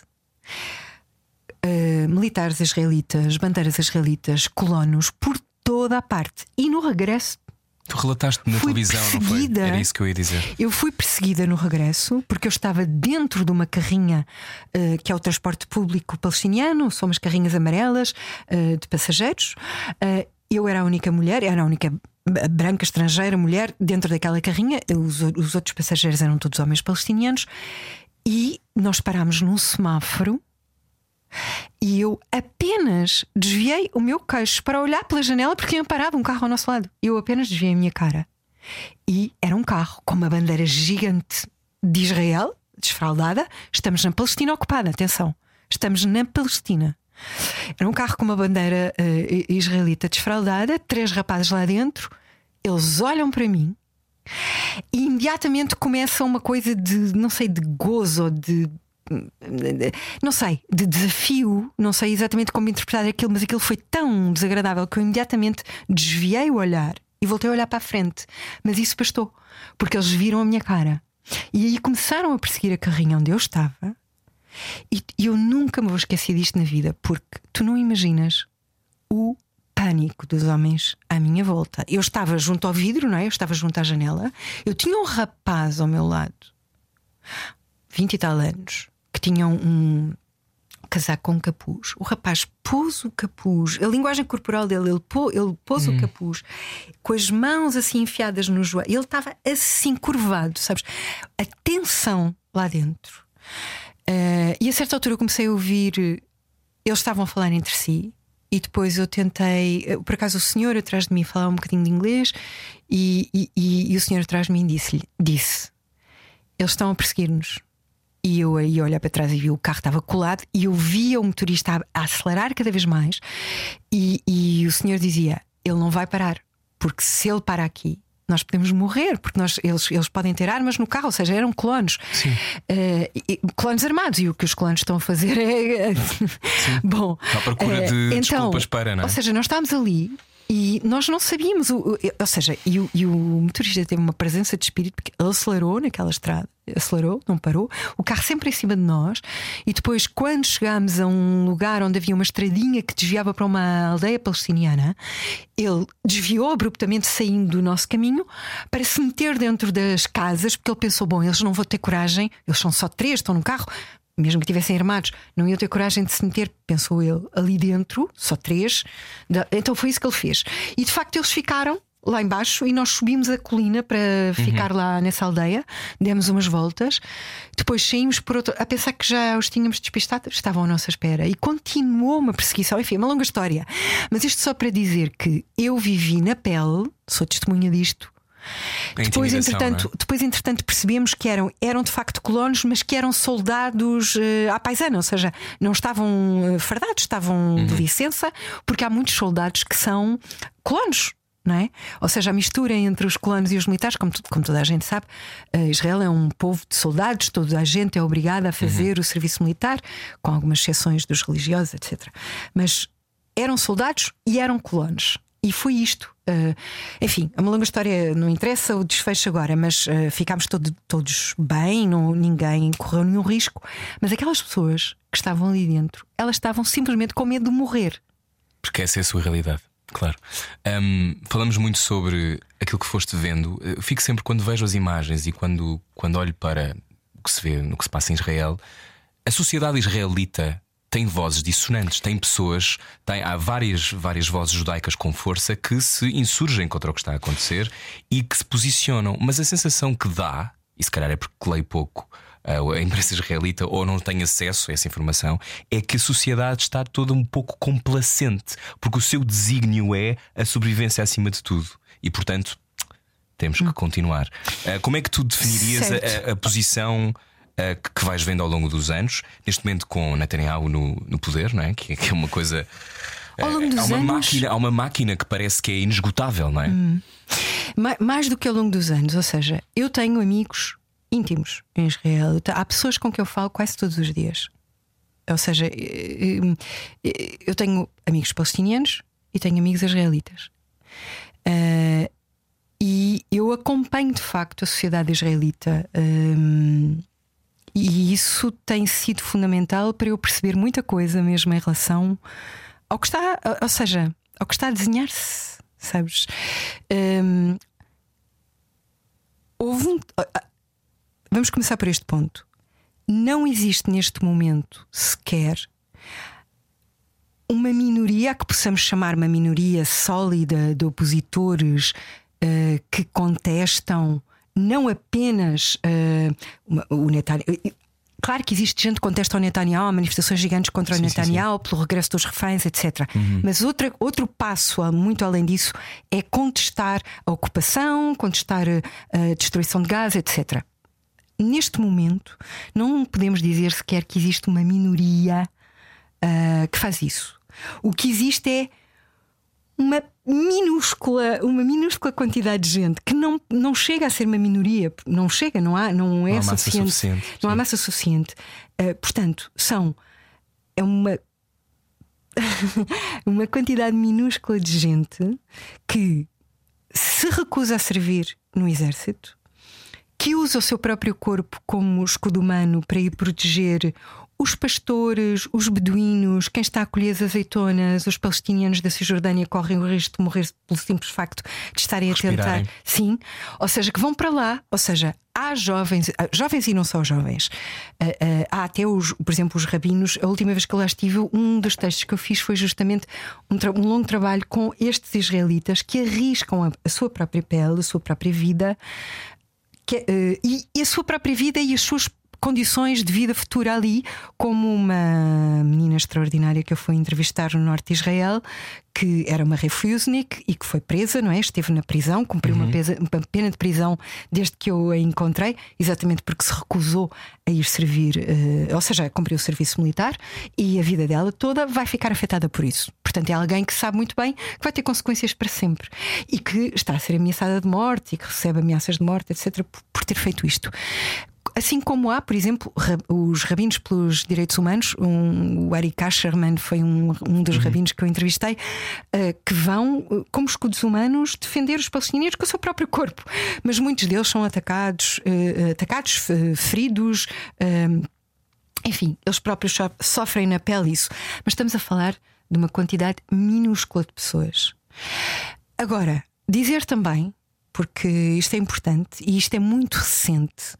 uh, militares israelitas, bandeiras israelitas, colonos por toda a parte. E no regresso, tu relataste na televisão, não foi? Era isso que eu ia dizer. Eu fui perseguida no regresso porque eu estava dentro de uma carrinha uh, que é o transporte público palestiniano. São umas carrinhas amarelas uh, de passageiros. uh, Eu era a única mulher, era a única branca, estrangeira, mulher dentro daquela carrinha. Os, os outros passageiros eram todos homens palestinianos. E nós parámos num semáforo e eu apenas desviei o meu queixo para olhar pela janela, porque tinha parado um carro ao nosso lado. Eu apenas desviei a minha cara e era um carro com uma bandeira gigante de Israel, desfraldada. Estamos na Palestina ocupada, atenção, estamos na Palestina. Era um carro com uma bandeira uh, israelita desfraldada, três rapazes lá dentro. Eles olham para mim e imediatamente começa uma coisa de, não sei, de gozo, de, de não sei, de desafio. Não sei exatamente como interpretar aquilo, mas aquilo foi tão desagradável que eu imediatamente desviei o olhar e voltei a olhar para a frente. Mas isso bastou, porque eles viram a minha cara. E aí começaram a perseguir a carrinha onde eu estava. E eu nunca me vou esquecer disto na vida, porque tu não imaginas o pânico dos homens à minha volta. Eu estava junto ao vidro, não é? Eu estava junto à janela. Eu tinha um rapaz ao meu lado, vinte e tal anos, que tinha um casaco com capuz. O rapaz pôs o capuz, a linguagem corporal dele, ele pôs, ele pôs hum. o capuz com as mãos assim enfiadas no joelho. Ele estava assim curvado, sabes? A tensão lá dentro. Uh, e a certa altura eu comecei a ouvir, eles estavam a falar entre si. E depois eu tentei, por acaso o senhor atrás de mim falava um bocadinho de inglês. E, e, e, e o senhor atrás de mim disse-lhe, disse: eles estão a perseguir-nos. E eu aí olhar para trás e vi o carro estava colado. E eu via o motorista a, a acelerar cada vez mais. E, e o senhor dizia: ele não vai parar, porque se ele parar aqui, nós podemos morrer, porque nós, eles, eles podem ter armas no carro, ou seja, eram colonos, uh, e, colonos armados. E o que os colonos estão a fazer é bom, à procura de uh, então, desculpas para, não é? Ou seja, nós estávamos ali e nós não sabíamos, o, o, ou seja, e o, e o motorista teve uma presença de espírito, porque ele acelerou naquela estrada, acelerou, não parou, o carro sempre em cima de nós. E depois, quando chegámos a um lugar onde havia uma estradinha que desviava para uma aldeia palestiniana, ele desviou abruptamente, saindo do nosso caminho, para se meter dentro das casas, porque ele pensou: bom, eles não vão ter coragem, eles são só três, estão no carro, mesmo que estivessem armados, não iam ter coragem de se meter, pensou ele, ali dentro, só três. Então foi isso que ele fez. E de facto eles ficaram lá embaixo e nós subimos a colina para uhum. ficar lá nessa aldeia. Demos umas voltas, depois saímos por outro, a pensar que já os tínhamos despistado. Estavam à nossa espera e continuou uma perseguição. Enfim, uma longa história, mas isto só para dizer que eu vivi na pele, sou testemunha disto. Depois entretanto, é? depois, entretanto, percebemos que eram, eram de facto colonos, mas que eram soldados uh, à paisana, ou seja, não estavam uh, fardados, estavam uhum. de licença, porque há muitos soldados que são colonos, não é? Ou seja, a mistura entre os colonos e os militares, como, como toda a gente sabe, uh, Israel é um povo de soldados, toda a gente é obrigada a fazer uhum. o serviço militar, com algumas exceções dos religiosos, etcétera. Mas eram soldados e eram colonos. E foi isto. Uh, enfim, é uma longa história, não interessa o desfecho agora, mas uh, ficámos todo, todos bem, não, ninguém correu nenhum risco. Mas aquelas pessoas que estavam ali dentro, elas estavam simplesmente com medo de morrer. Porque essa é a sua realidade, claro. um, Falamos muito sobre aquilo que foste vendo. Eu fico sempre, quando vejo as imagens e quando, quando olho para o que se vê no que se passa em Israel, a sociedade israelita tem vozes dissonantes, tem pessoas, tem, há várias, várias vozes judaicas com força que se insurgem contra o que está a acontecer e que se posicionam. Mas a sensação que dá, e se calhar é porque leio pouco a imprensa israelita ou não tenho acesso a essa informação, é que a sociedade está toda um pouco complacente, porque o seu desígnio é a sobrevivência acima de tudo. E portanto Temos que continuar. Uh, como é que tu definirias a, a, a posição uh, que vais vendo ao longo dos anos, neste momento com Netanyahu no, no poder, não é? Que, que é uma coisa. Uh, ao longo dos há, uma anos... máquina, há uma máquina que parece que é inesgotável, não é? Hum. Mais do que ao longo dos anos, ou seja, eu tenho amigos íntimos em Israel. Há pessoas com quem eu falo quase todos os dias. Ou seja, eu tenho amigos palestinianos e tenho amigos israelitas. Uh, e eu acompanho de facto a sociedade israelita. Um, e isso tem sido fundamental para eu perceber muita coisa mesmo em relação ao que está, ou seja, ao que está a desenhar-se, sabes? Um, houve um, vamos começar por este ponto. Não existe neste momento sequer uma minoria, que possamos chamar uma minoria sólida de opositores uh, que contestam não apenas uh, o Netanyahu. Claro que existe gente que contesta o Netanyahu, há manifestações gigantes contra sim, o Netanyahu, sim, sim. pelo regresso dos reféns, etcétera. Uhum. Mas outra, outro passo, muito além disso, é contestar a ocupação, contestar a destruição de Gaza, etcétera. Neste momento, não podemos dizer sequer que existe uma minoria uh, que faz isso. O que existe é uma minúscula, uma minúscula quantidade de gente que não, não chega a ser uma minoria, não chega, não há, não é não há suficiente, massa suficiente. Não sim. há massa suficiente. Uh, portanto, são é uma uma quantidade minúscula de gente que se recusa a servir no exército, que usa o seu próprio corpo como escudo humano para ir proteger os pastores, os beduínos, quem está a colher as azeitonas, os palestinianos da Cisjordânia correm o risco de morrer pelo simples facto de estarem Respirarem. a tentar. Sim, ou seja, que vão para lá. Ou seja, há jovens, jovens e não só jovens. Há até, os, por exemplo, os rabinos. A última vez que eu lá estive, um dos textos que eu fiz foi justamente um, tra- um longo trabalho com estes israelitas que arriscam a, a sua própria pele, a sua própria vida. Que, uh, e, e a sua própria vida e as suas condições de vida futura ali, como uma menina extraordinária que eu fui entrevistar no norte de Israel, que era uma refusenik e que foi presa, não é? Esteve na prisão, cumpriu uhum. uma, pesa, uma pena de prisão desde que eu a encontrei, exatamente porque se recusou a ir servir, uh, ou seja, cumpriu o serviço militar, e a vida dela toda vai ficar afetada por isso. Portanto, é alguém que sabe muito bem que vai ter consequências para sempre e que está a ser ameaçada de morte e que recebe ameaças de morte, etcétera, por, por ter feito isto. Assim como há, por exemplo, os rabinos pelos direitos humanos, um, o Ari Kasherman foi um, um dos uhum. rabinos que eu entrevistei, uh, que vão, uh, como escudos humanos, defender os palestinianos com o seu próprio corpo. Mas muitos deles são atacados, uh, atacados, uh, feridos, uh, enfim, eles próprios so- sofrem na pele isso. Mas estamos a falar de uma quantidade minúscula de pessoas. Agora, dizer também, porque isto é importante e isto é muito recente.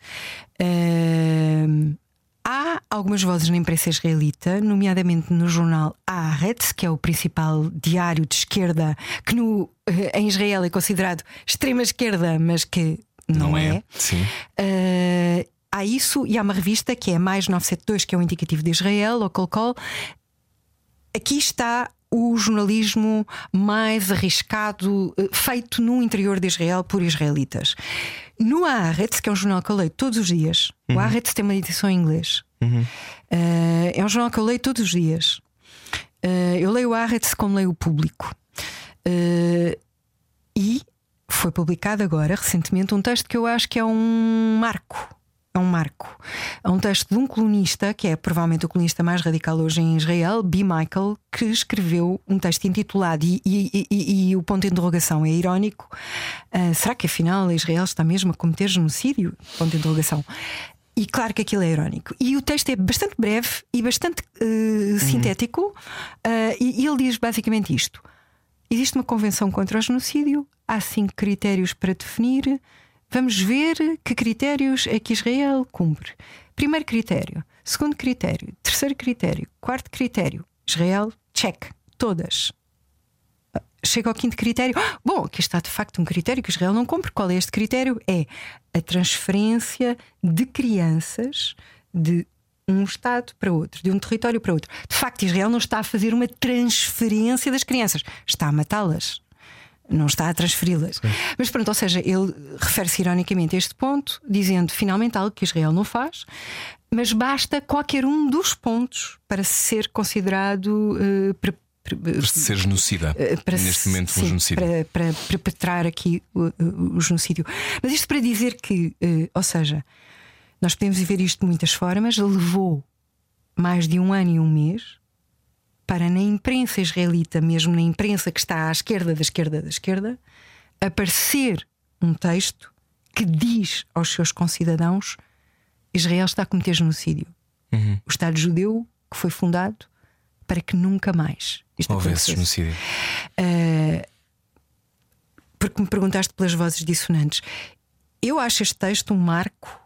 Uh, há algumas vozes na imprensa israelita, nomeadamente no jornal Haaretz, que é o principal diário de esquerda, que no, uh, em Israel é considerado extrema esquerda, mas que não, não é. é. Sim. Uh, há isso, e há uma revista que é a Mais novecentos e setenta e dois, que é o indicativo de Israel, Local Call. Aqui está o jornalismo mais arriscado feito no interior de Israel por israelitas. No Haaretz, que é um jornal que eu leio todos os dias, uhum. o Haaretz tem uma edição em inglês. Uhum. Uh, é um jornal que eu leio todos os dias. Uh, eu leio o Haaretz como leio o Público. Uh, e foi publicado agora, recentemente, um texto que eu acho que é um marco. É um marco. É um texto de um colunista, que é provavelmente o colunista mais radical hoje em Israel, B. Michael, que escreveu um texto intitulado, e, e, e, e o ponto de interrogação é irónico. Uh, será que afinal Israel está mesmo a cometer genocídio? Ponto de interrogação. E claro que aquilo é irónico. E o texto é bastante breve e bastante uh, uhum. sintético, uh, e, e ele diz basicamente isto: existe uma convenção contra o genocídio, há cinco critérios para definir. Vamos ver que critérios é que Israel cumpre. Primeiro critério, segundo critério, terceiro critério, quarto critério. Israel, check, todas. Chega ao quinto critério. Bom, aqui está de facto um critério que Israel não cumpre. Qual é este critério? É a transferência de crianças de um Estado para outro, de um território para outro. De facto, Israel não está a fazer uma transferência das crianças, está a matá-las. não está a transferi-las. Sim. Mas pronto, ou seja, ele refere-se ironicamente a este ponto, dizendo finalmente algo que Israel não faz, mas basta qualquer um dos pontos para ser considerado uh, pre, pre, para ser genocida uh, para neste se, momento sim, um genocídio para, para perpetrar aqui o, o, o genocídio. Mas isto para dizer que, uh, ou seja, nós podemos ver isto de muitas formas. Levou mais de um ano e um mês para, na imprensa israelita, mesmo na imprensa que está à esquerda da esquerda da esquerda, aparecer um texto que diz aos seus concidadãos: Israel está a cometer genocídio. Uhum. O Estado judeu que foi fundado para que nunca mais isto houvesse genocídio. Uh, porque me perguntaste pelas vozes dissonantes. Eu acho este texto um marco.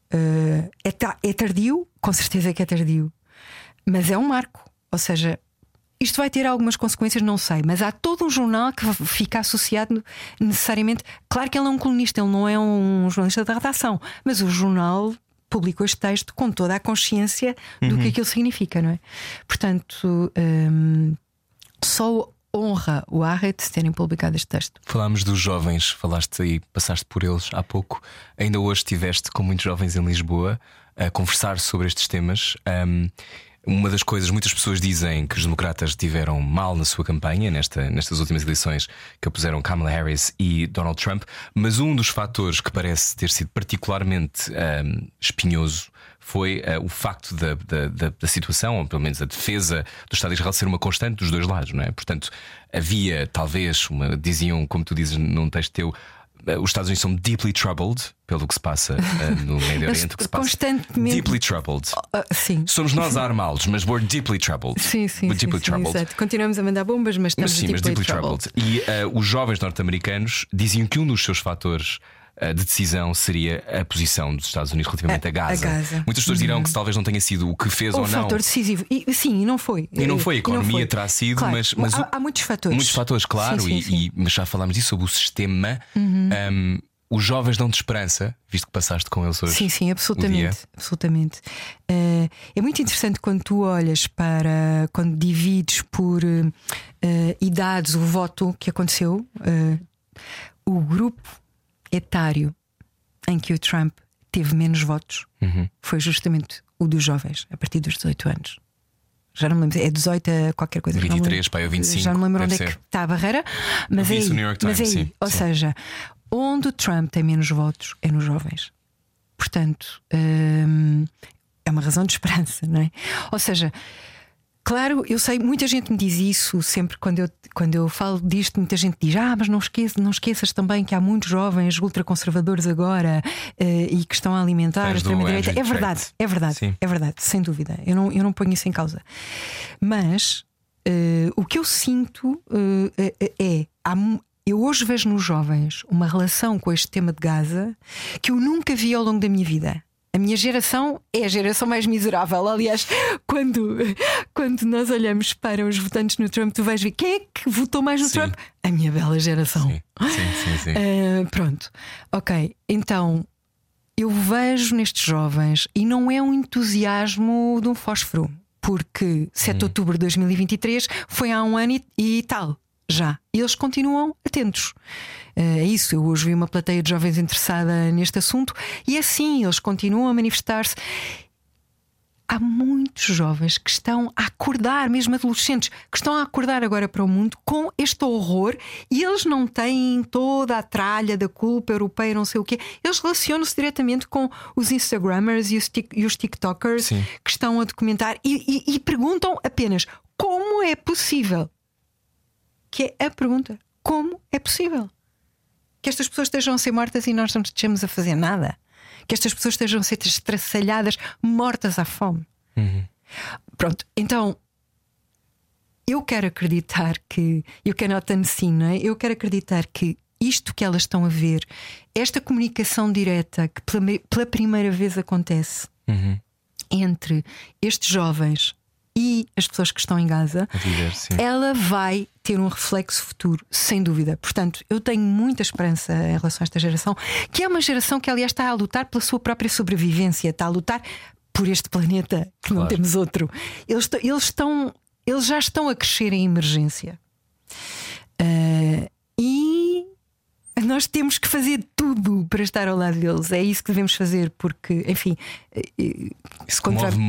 Uh, é, ta- é tardio, com certeza que é tardio, mas é um marco. Ou seja, isto vai ter algumas consequências, não sei, mas há todo um jornal que fica associado necessariamente. Claro que ele é um colunista, ele não é um jornalista da redação, mas o jornal publicou este texto com toda a consciência do uhum. que aquilo significa, não é? Portanto, um, só honra o Haaretz terem publicado este texto. Falámos dos jovens, falaste aí, passaste por eles há pouco. Ainda hoje estiveste com muitos jovens em Lisboa a conversar sobre estes temas. Um, Uma das coisas, muitas pessoas dizem que os democratas tiveram mal na sua campanha nesta, nestas últimas eleições, que opuseram Kamala Harris e Donald Trump. Mas um dos fatores que parece ter sido particularmente um, espinhoso foi uh, o facto da, da, da, da situação, ou pelo menos a defesa do Estado de Israel, ser uma constante dos dois lados, não é? Portanto, havia talvez uma, diziam, como tu dizes num texto teu, os Estados Unidos são deeply troubled pelo que se passa uh, no Médio Oriente, o que se passa constantemente deeply troubled. Uh, sim. Somos nós a armá-los, mas we're deeply troubled. Sim, sim, we're sim, deeply sim, troubled. exato. Continuamos a mandar bombas, mas estamos mas, sim, deeply, mas deeply troubled. troubled. E uh, os jovens norte-americanos diziam que um dos seus fatores uh, de decisão seria a posição dos Estados Unidos relativamente a, a, Gaza. a Gaza. Muitas pessoas dirão uhum. que talvez não tenha sido o que fez o ou não. O fator decisivo. E, sim, e não foi. E não foi. A economia foi. terá sido, claro, mas, mas há, o, há muitos fatores. Muitos fatores, claro. Sim, sim, e, sim. E, mas já falámos disso sobre o sistema. Uhum. Um, Os jovens dão-te esperança, visto que passaste com eles hoje. Sim, sim, absolutamente, absolutamente. Uh, é muito interessante quando tu olhas para, quando divides por uh, uh, idades o voto que aconteceu, uh, o grupo etário em que o Trump teve menos votos uhum. foi justamente o dos jovens, a partir dos dezoito anos. Já não me lembro, é dezoito a qualquer coisa. vinte e três, pai, ou vinte e cinco. Já não me lembro onde ser. é que está a barreira, mas é aí, New York Times, mas é aí. Sim, ou sim. seja, onde o Trump tem menos votos é nos jovens. Portanto, hum, é uma razão de esperança, não é? Ou seja, claro, eu sei, muita gente me diz isso sempre quando eu, quando eu falo disto. Muita gente diz: Ah, mas não, esqueça, não esqueças também que há muitos jovens ultraconservadores agora uh, e que estão a alimentar a extrema-direita. É verdade, é verdade, Sim. é verdade, sem dúvida. Eu não, eu não ponho isso em causa. Mas uh, o que eu sinto uh, é. Há, Eu hoje vejo nos jovens uma relação com este tema de Gaza que eu nunca vi ao longo da minha vida. A minha geração é a geração mais miserável. Aliás, quando, quando nós olhamos para os votantes no Trump, tu vais ver quem é que votou mais no sim. Trump? A minha bela geração. Sim, sim, sim, sim. Uh, Pronto, ok. Então eu vejo nestes jovens, e não é um entusiasmo de um fósforo, porque sete de outubro de dois mil e vinte e três foi há um ano e, e tal. Já, eles continuam atentos. É isso, eu hoje vi uma plateia de jovens interessada neste assunto. E é assim, eles continuam a manifestar-se. Há muitos jovens que estão a acordar, mesmo adolescentes, que estão a acordar agora para o mundo com este horror. E eles não têm toda a tralha da culpa europeia, não sei o quê. Eles relacionam-se diretamente com os Instagrammers e os, tic, e os TikTokers Sim. que estão a documentar e, e, e perguntam apenas como é possível. Que é a pergunta: como é possível que estas pessoas estejam a ser mortas e nós não estejamos a fazer nada? Que estas pessoas estejam a ser estraçalhadas, mortas à fome. Uhum. Pronto, então eu quero acreditar que eu cannot unseen, não é? Eu quero acreditar que isto que elas estão a ver, esta comunicação direta que pela, pela primeira vez acontece uhum. entre estes jovens e as pessoas que estão em Gaza, viver, ela vai ter um reflexo futuro, sem dúvida. Portanto, eu tenho muita esperança em relação a esta geração, que é uma geração que, aliás, está a lutar pela sua própria sobrevivência, está a lutar por este planeta, que claro. Não temos outro. Eles, eles, estão, eles já estão a crescer em emergência. Uh, e nós temos que fazer tudo para estar ao lado deles. É isso que devemos fazer, porque, enfim. Isso comove contra...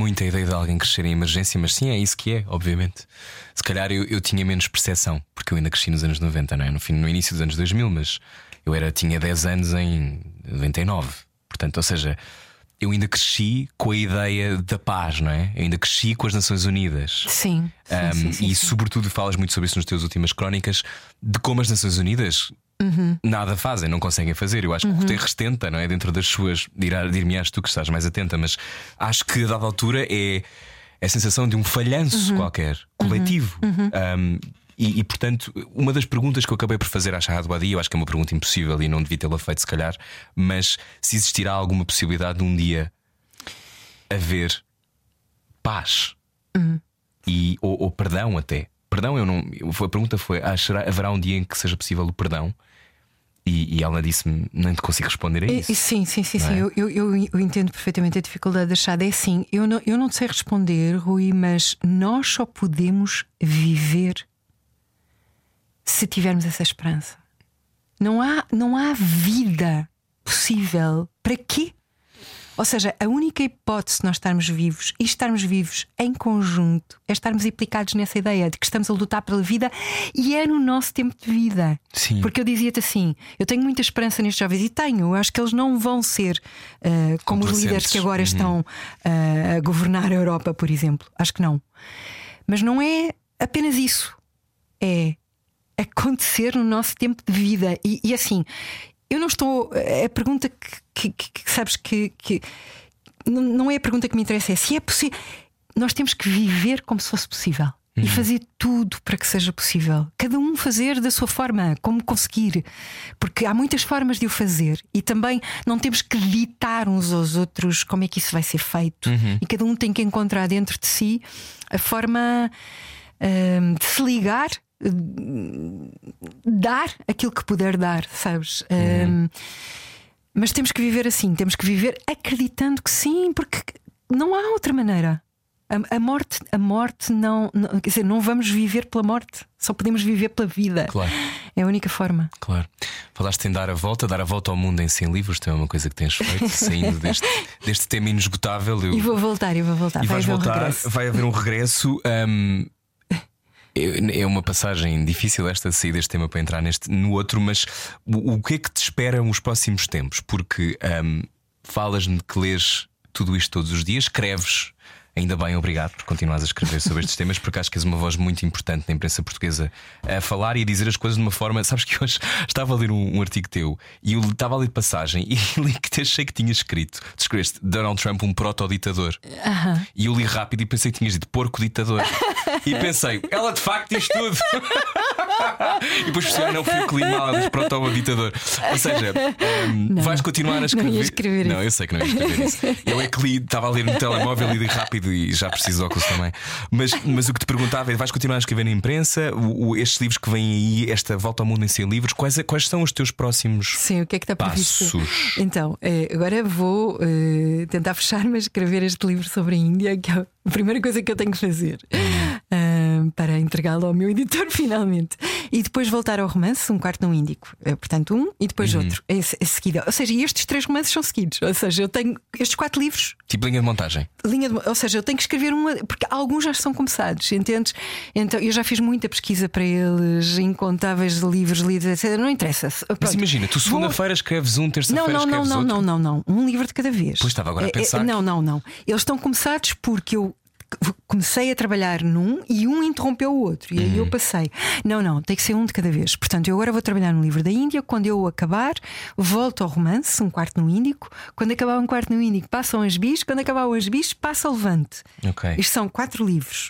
Sim, sim, um, sim, sim, E sim. sobretudo falas muito sobre isso nas tuas últimas crónicas, de como as Nações Unidas uhum. nada fazem, não conseguem fazer. Eu acho que uhum. o Guterres tenta, não é? Dentro das suas, dir-me-ás tu que estás mais atenta, mas acho que a dada altura é a sensação de um falhanço uhum. qualquer, coletivo. Uhum. Um, E, e portanto, uma das perguntas que eu acabei por fazer à Shahad Badi, eu acho que é uma pergunta impossível e não devia tê-la feito se calhar, mas se existirá alguma possibilidade de um dia haver paz uhum. e, ou, ou perdão até. Perdão, eu não. A pergunta foi: ah, será, haverá um dia em que seja possível o perdão? E, e ela disse-me: nem te consigo responder a isso. É, sim, sim, sim, sim. É? Eu, eu, eu, eu entendo perfeitamente a dificuldade da Shahad. É assim, eu não, eu não sei responder, Rui, mas nós só podemos viver se tivermos essa esperança. Não há, não há vida possível. Para quê? Ou seja, a única hipótese de nós estarmos vivos e estarmos vivos em conjunto é estarmos implicados nessa ideia de que estamos a lutar pela vida, e é no nosso tempo de vida. Sim. Porque eu dizia-te assim: eu tenho muita esperança nestes jovens, e tenho. Eu acho que eles não vão ser uh, como os líderes que agora uhum. estão uh, a governar a Europa, por exemplo. Acho que não. Mas não é apenas isso. É acontecer no nosso tempo de vida. E, e assim, eu não estou. A pergunta que, que, que sabes que, que não é a pergunta que me interessa, é se é possível. Nós temos que viver como se fosse possível uhum. e fazer tudo para que seja possível. Cada um fazer da sua forma, como conseguir, porque há muitas formas de o fazer, e também não temos que ditar uns aos outros como é que isso vai ser feito. Uhum. E cada um tem que encontrar dentro de si a forma hum, de se ligar, dar aquilo que puder dar, sabes? Uhum. Um, mas temos que viver assim, temos que viver acreditando que sim, porque não há outra maneira. A, a morte, a morte não, não, quer dizer, não vamos viver pela morte, só podemos viver pela vida. Claro. É a única forma. Claro. Falaste em dar a volta, dar a volta ao mundo em cem livros, também é uma coisa que tens feito, saindo deste, deste tema inesgotável. Eu... E vou voltar, e vou voltar. E vai vais haver voltar, um regresso. vai haver um regresso. Um... É uma passagem difícil esta de sair deste tema para entrar neste, no outro, mas o, o que é que te esperam os próximos tempos? Porque um, falas-me que lês tudo isto todos os dias, escreves. Ainda bem, obrigado por continuares a escrever sobre estes temas, porque acho que és uma voz muito importante na imprensa portuguesa a falar e a dizer as coisas de uma forma. Sabes que hoje estava a ler um, um artigo teu e eu estava a ler passagem e li que achei que tinhas escrito. Tu escreveste Donald Trump, um proto-ditador. Uh-huh. E eu li rápido e pensei que tinhas dito porco-ditador. E pensei, ela de facto diz tudo. E depois percebi, não fui eu que li mal, mas proto-ditador. Ou seja, um, não, vais continuar a escrever. Não ia escrever não, isso. Eu sei que não ia escrever isso. Eu é que li, estava a ler no telemóvel e li rápido e já preciso de óculos também. Mas, mas o que te perguntava é: vais continuar a escrever na imprensa? O, o, estes livros que vêm aí, esta volta ao mundo em cem livros, quais, quais são os teus próximos Sim, o que é que está passos? Previsto? Então, agora vou uh, tentar fechar, mas escrever este livro sobre a Índia, que é a primeira coisa que eu tenho que fazer uh, para entregá-lo ao meu editor finalmente. E depois voltar ao romance, Um Quarto no Índico. Uh, portanto, um e depois uhum. outro em, em seguida. Ou seja, estes três romances são seguidos. Ou seja, eu tenho estes quatro livros. Tipo linha de montagem. Linha de, ou seja, eu tenho que escrever uma, porque alguns já são começados, entendes? Então eu já fiz muita pesquisa para eles, incontáveis livros lidos, etcétera. Não interessa. Pronto. Mas imagina, tu segunda-feira escreves um, terça-feira não, não, escreves não, outro. Não, não, não, não. Um livro de cada vez. Pois estava agora a pensar. É, é, não, não, não. Eles estão começados porque eu comecei a trabalhar num e um interrompeu o outro. E aí uhum. eu passei. Não, não, tem que ser um de cada vez. Portanto, eu agora vou trabalhar no livro da Índia. Quando eu acabar, volto ao romance, Um Quarto no Índico. Quando acabar Um Quarto no Índico, passa ao As Bis. Quando acabar o As Bis, passa ao Levante. Okay. Isto são quatro livros.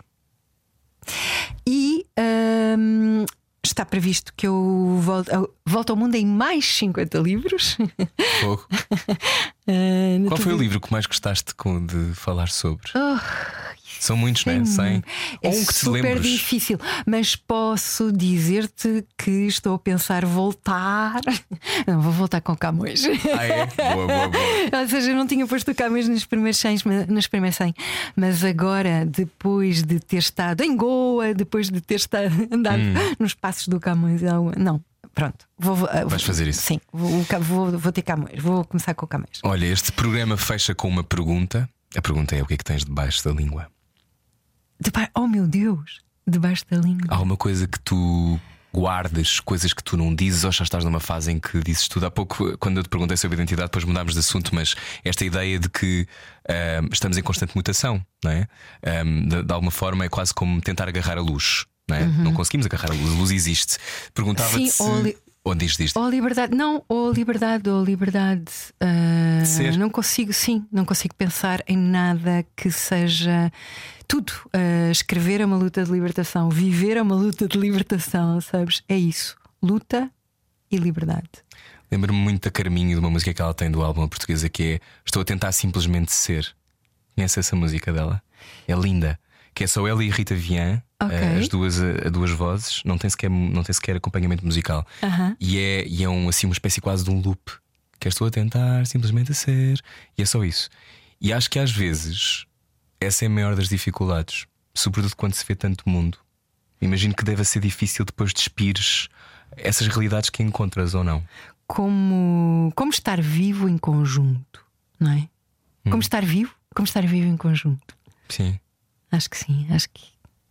E hum, está previsto que eu volte, volto ao mundo em mais cinquenta livros. Pouco. uh, Qual foi o livro que mais gostaste de falar sobre? Oh, São muitos, não é? cem. É Ou um que te super lembres. difícil, mas posso dizer-te que estou a pensar voltar. Não, vou voltar com Camões. Ah, é? Boa, boa, boa. Ou seja, eu não tinha posto o Camões nos primeiros cem, nos primeiros cem. Mas agora, depois de ter estado em Goa, depois de ter estado andado hum. nos passos do Camões, não. Pronto, vou, uh, Vais fazer isso? Sim, vou, vou, vou ter Camões. Vou começar com o Camões. Olha, este programa fecha com uma pergunta. A pergunta é: o que é que tens debaixo da língua? Deba... Oh meu Deus, debaixo da língua. Há alguma coisa que tu guardes, coisas que tu não dizes, ou já estás numa fase em que dizes tudo? Há pouco, quando eu te perguntei sobre a identidade, depois mudámos de assunto, mas esta ideia de que um, estamos em constante mutação, não é? Um, de, de alguma forma é quase como tentar agarrar a luz, não é? Uhum. Não conseguimos agarrar a luz, a luz existe. Perguntava-te se. Li... Ou diz disto? Ou liberdade, não, ou liberdade, ou liberdade. Uh, Ser. Não consigo, sim, não consigo pensar em nada que seja. Tudo. Uh, escrever é uma luta de libertação, viver é uma luta de libertação, sabes? É isso. Luta e liberdade. Lembro-me muito da Carminho, de uma música que ela tem do álbum portuguesa, que é Estou a tentar simplesmente ser. Conhece essa música dela? É linda. Que é só ela e Rita Vian, okay. as duas, a, a duas vozes, não tem sequer, não tem sequer acompanhamento musical. Uh-huh. E é, e é um, assim, uma espécie quase de um loop. Que é estou a tentar simplesmente a ser. E é só isso. E acho que às vezes essa é a maior das dificuldades, sobretudo quando se vê tanto mundo. Imagino que deve ser difícil depois despires essas realidades que encontras ou não. Como, como estar vivo em conjunto, não é? Hum. Como estar vivo, como estar vivo em conjunto. Sim. Acho que sim, acho que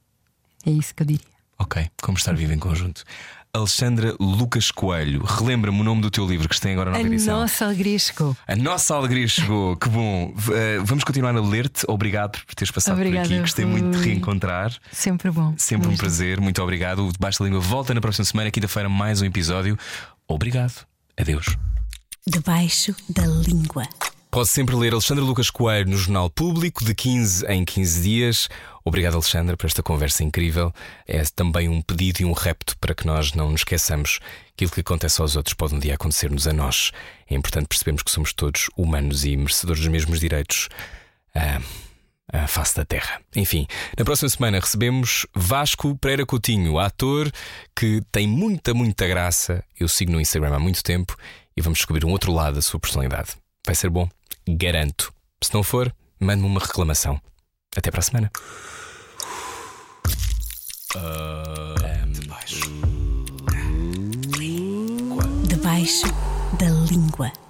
é isso que eu diria. Ok, como estar vivo em conjunto. Alexandra Lucas Coelho, relembra-me o nome do teu livro que está agora na A edição. Nossa Alegria Chegou. A Nossa Alegria Chegou, que bom. Uh, vamos continuar a ler-te. Obrigado por teres passado Obrigada, por aqui. Gostei Rui. muito de reencontrar. Sempre bom. Sempre Muito um prazer, muito obrigado. O Debaixo da Língua volta na próxima semana, quinta-feira, mais um episódio. Obrigado. Adeus. Debaixo da Língua. Pode sempre ler Alexandra Lucas Coelho no Jornal Público, de quinze em quinze dias. Obrigado, Alexandra, por esta conversa incrível. É também um pedido e um repto para que nós não nos esqueçamos que aquilo que acontece aos outros pode um dia acontecer-nos a nós. É importante percebermos que somos todos humanos e merecedores dos mesmos direitos à, à face da terra. Enfim, na próxima semana recebemos Vasco Pereira Coutinho, ator que tem muita, muita graça. Eu sigo no Instagram há muito tempo e vamos descobrir um outro lado da sua personalidade. Vai ser bom, garanto. Se não for, mande-me uma reclamação. Até para a semana. Uh, Debaixo da Língua.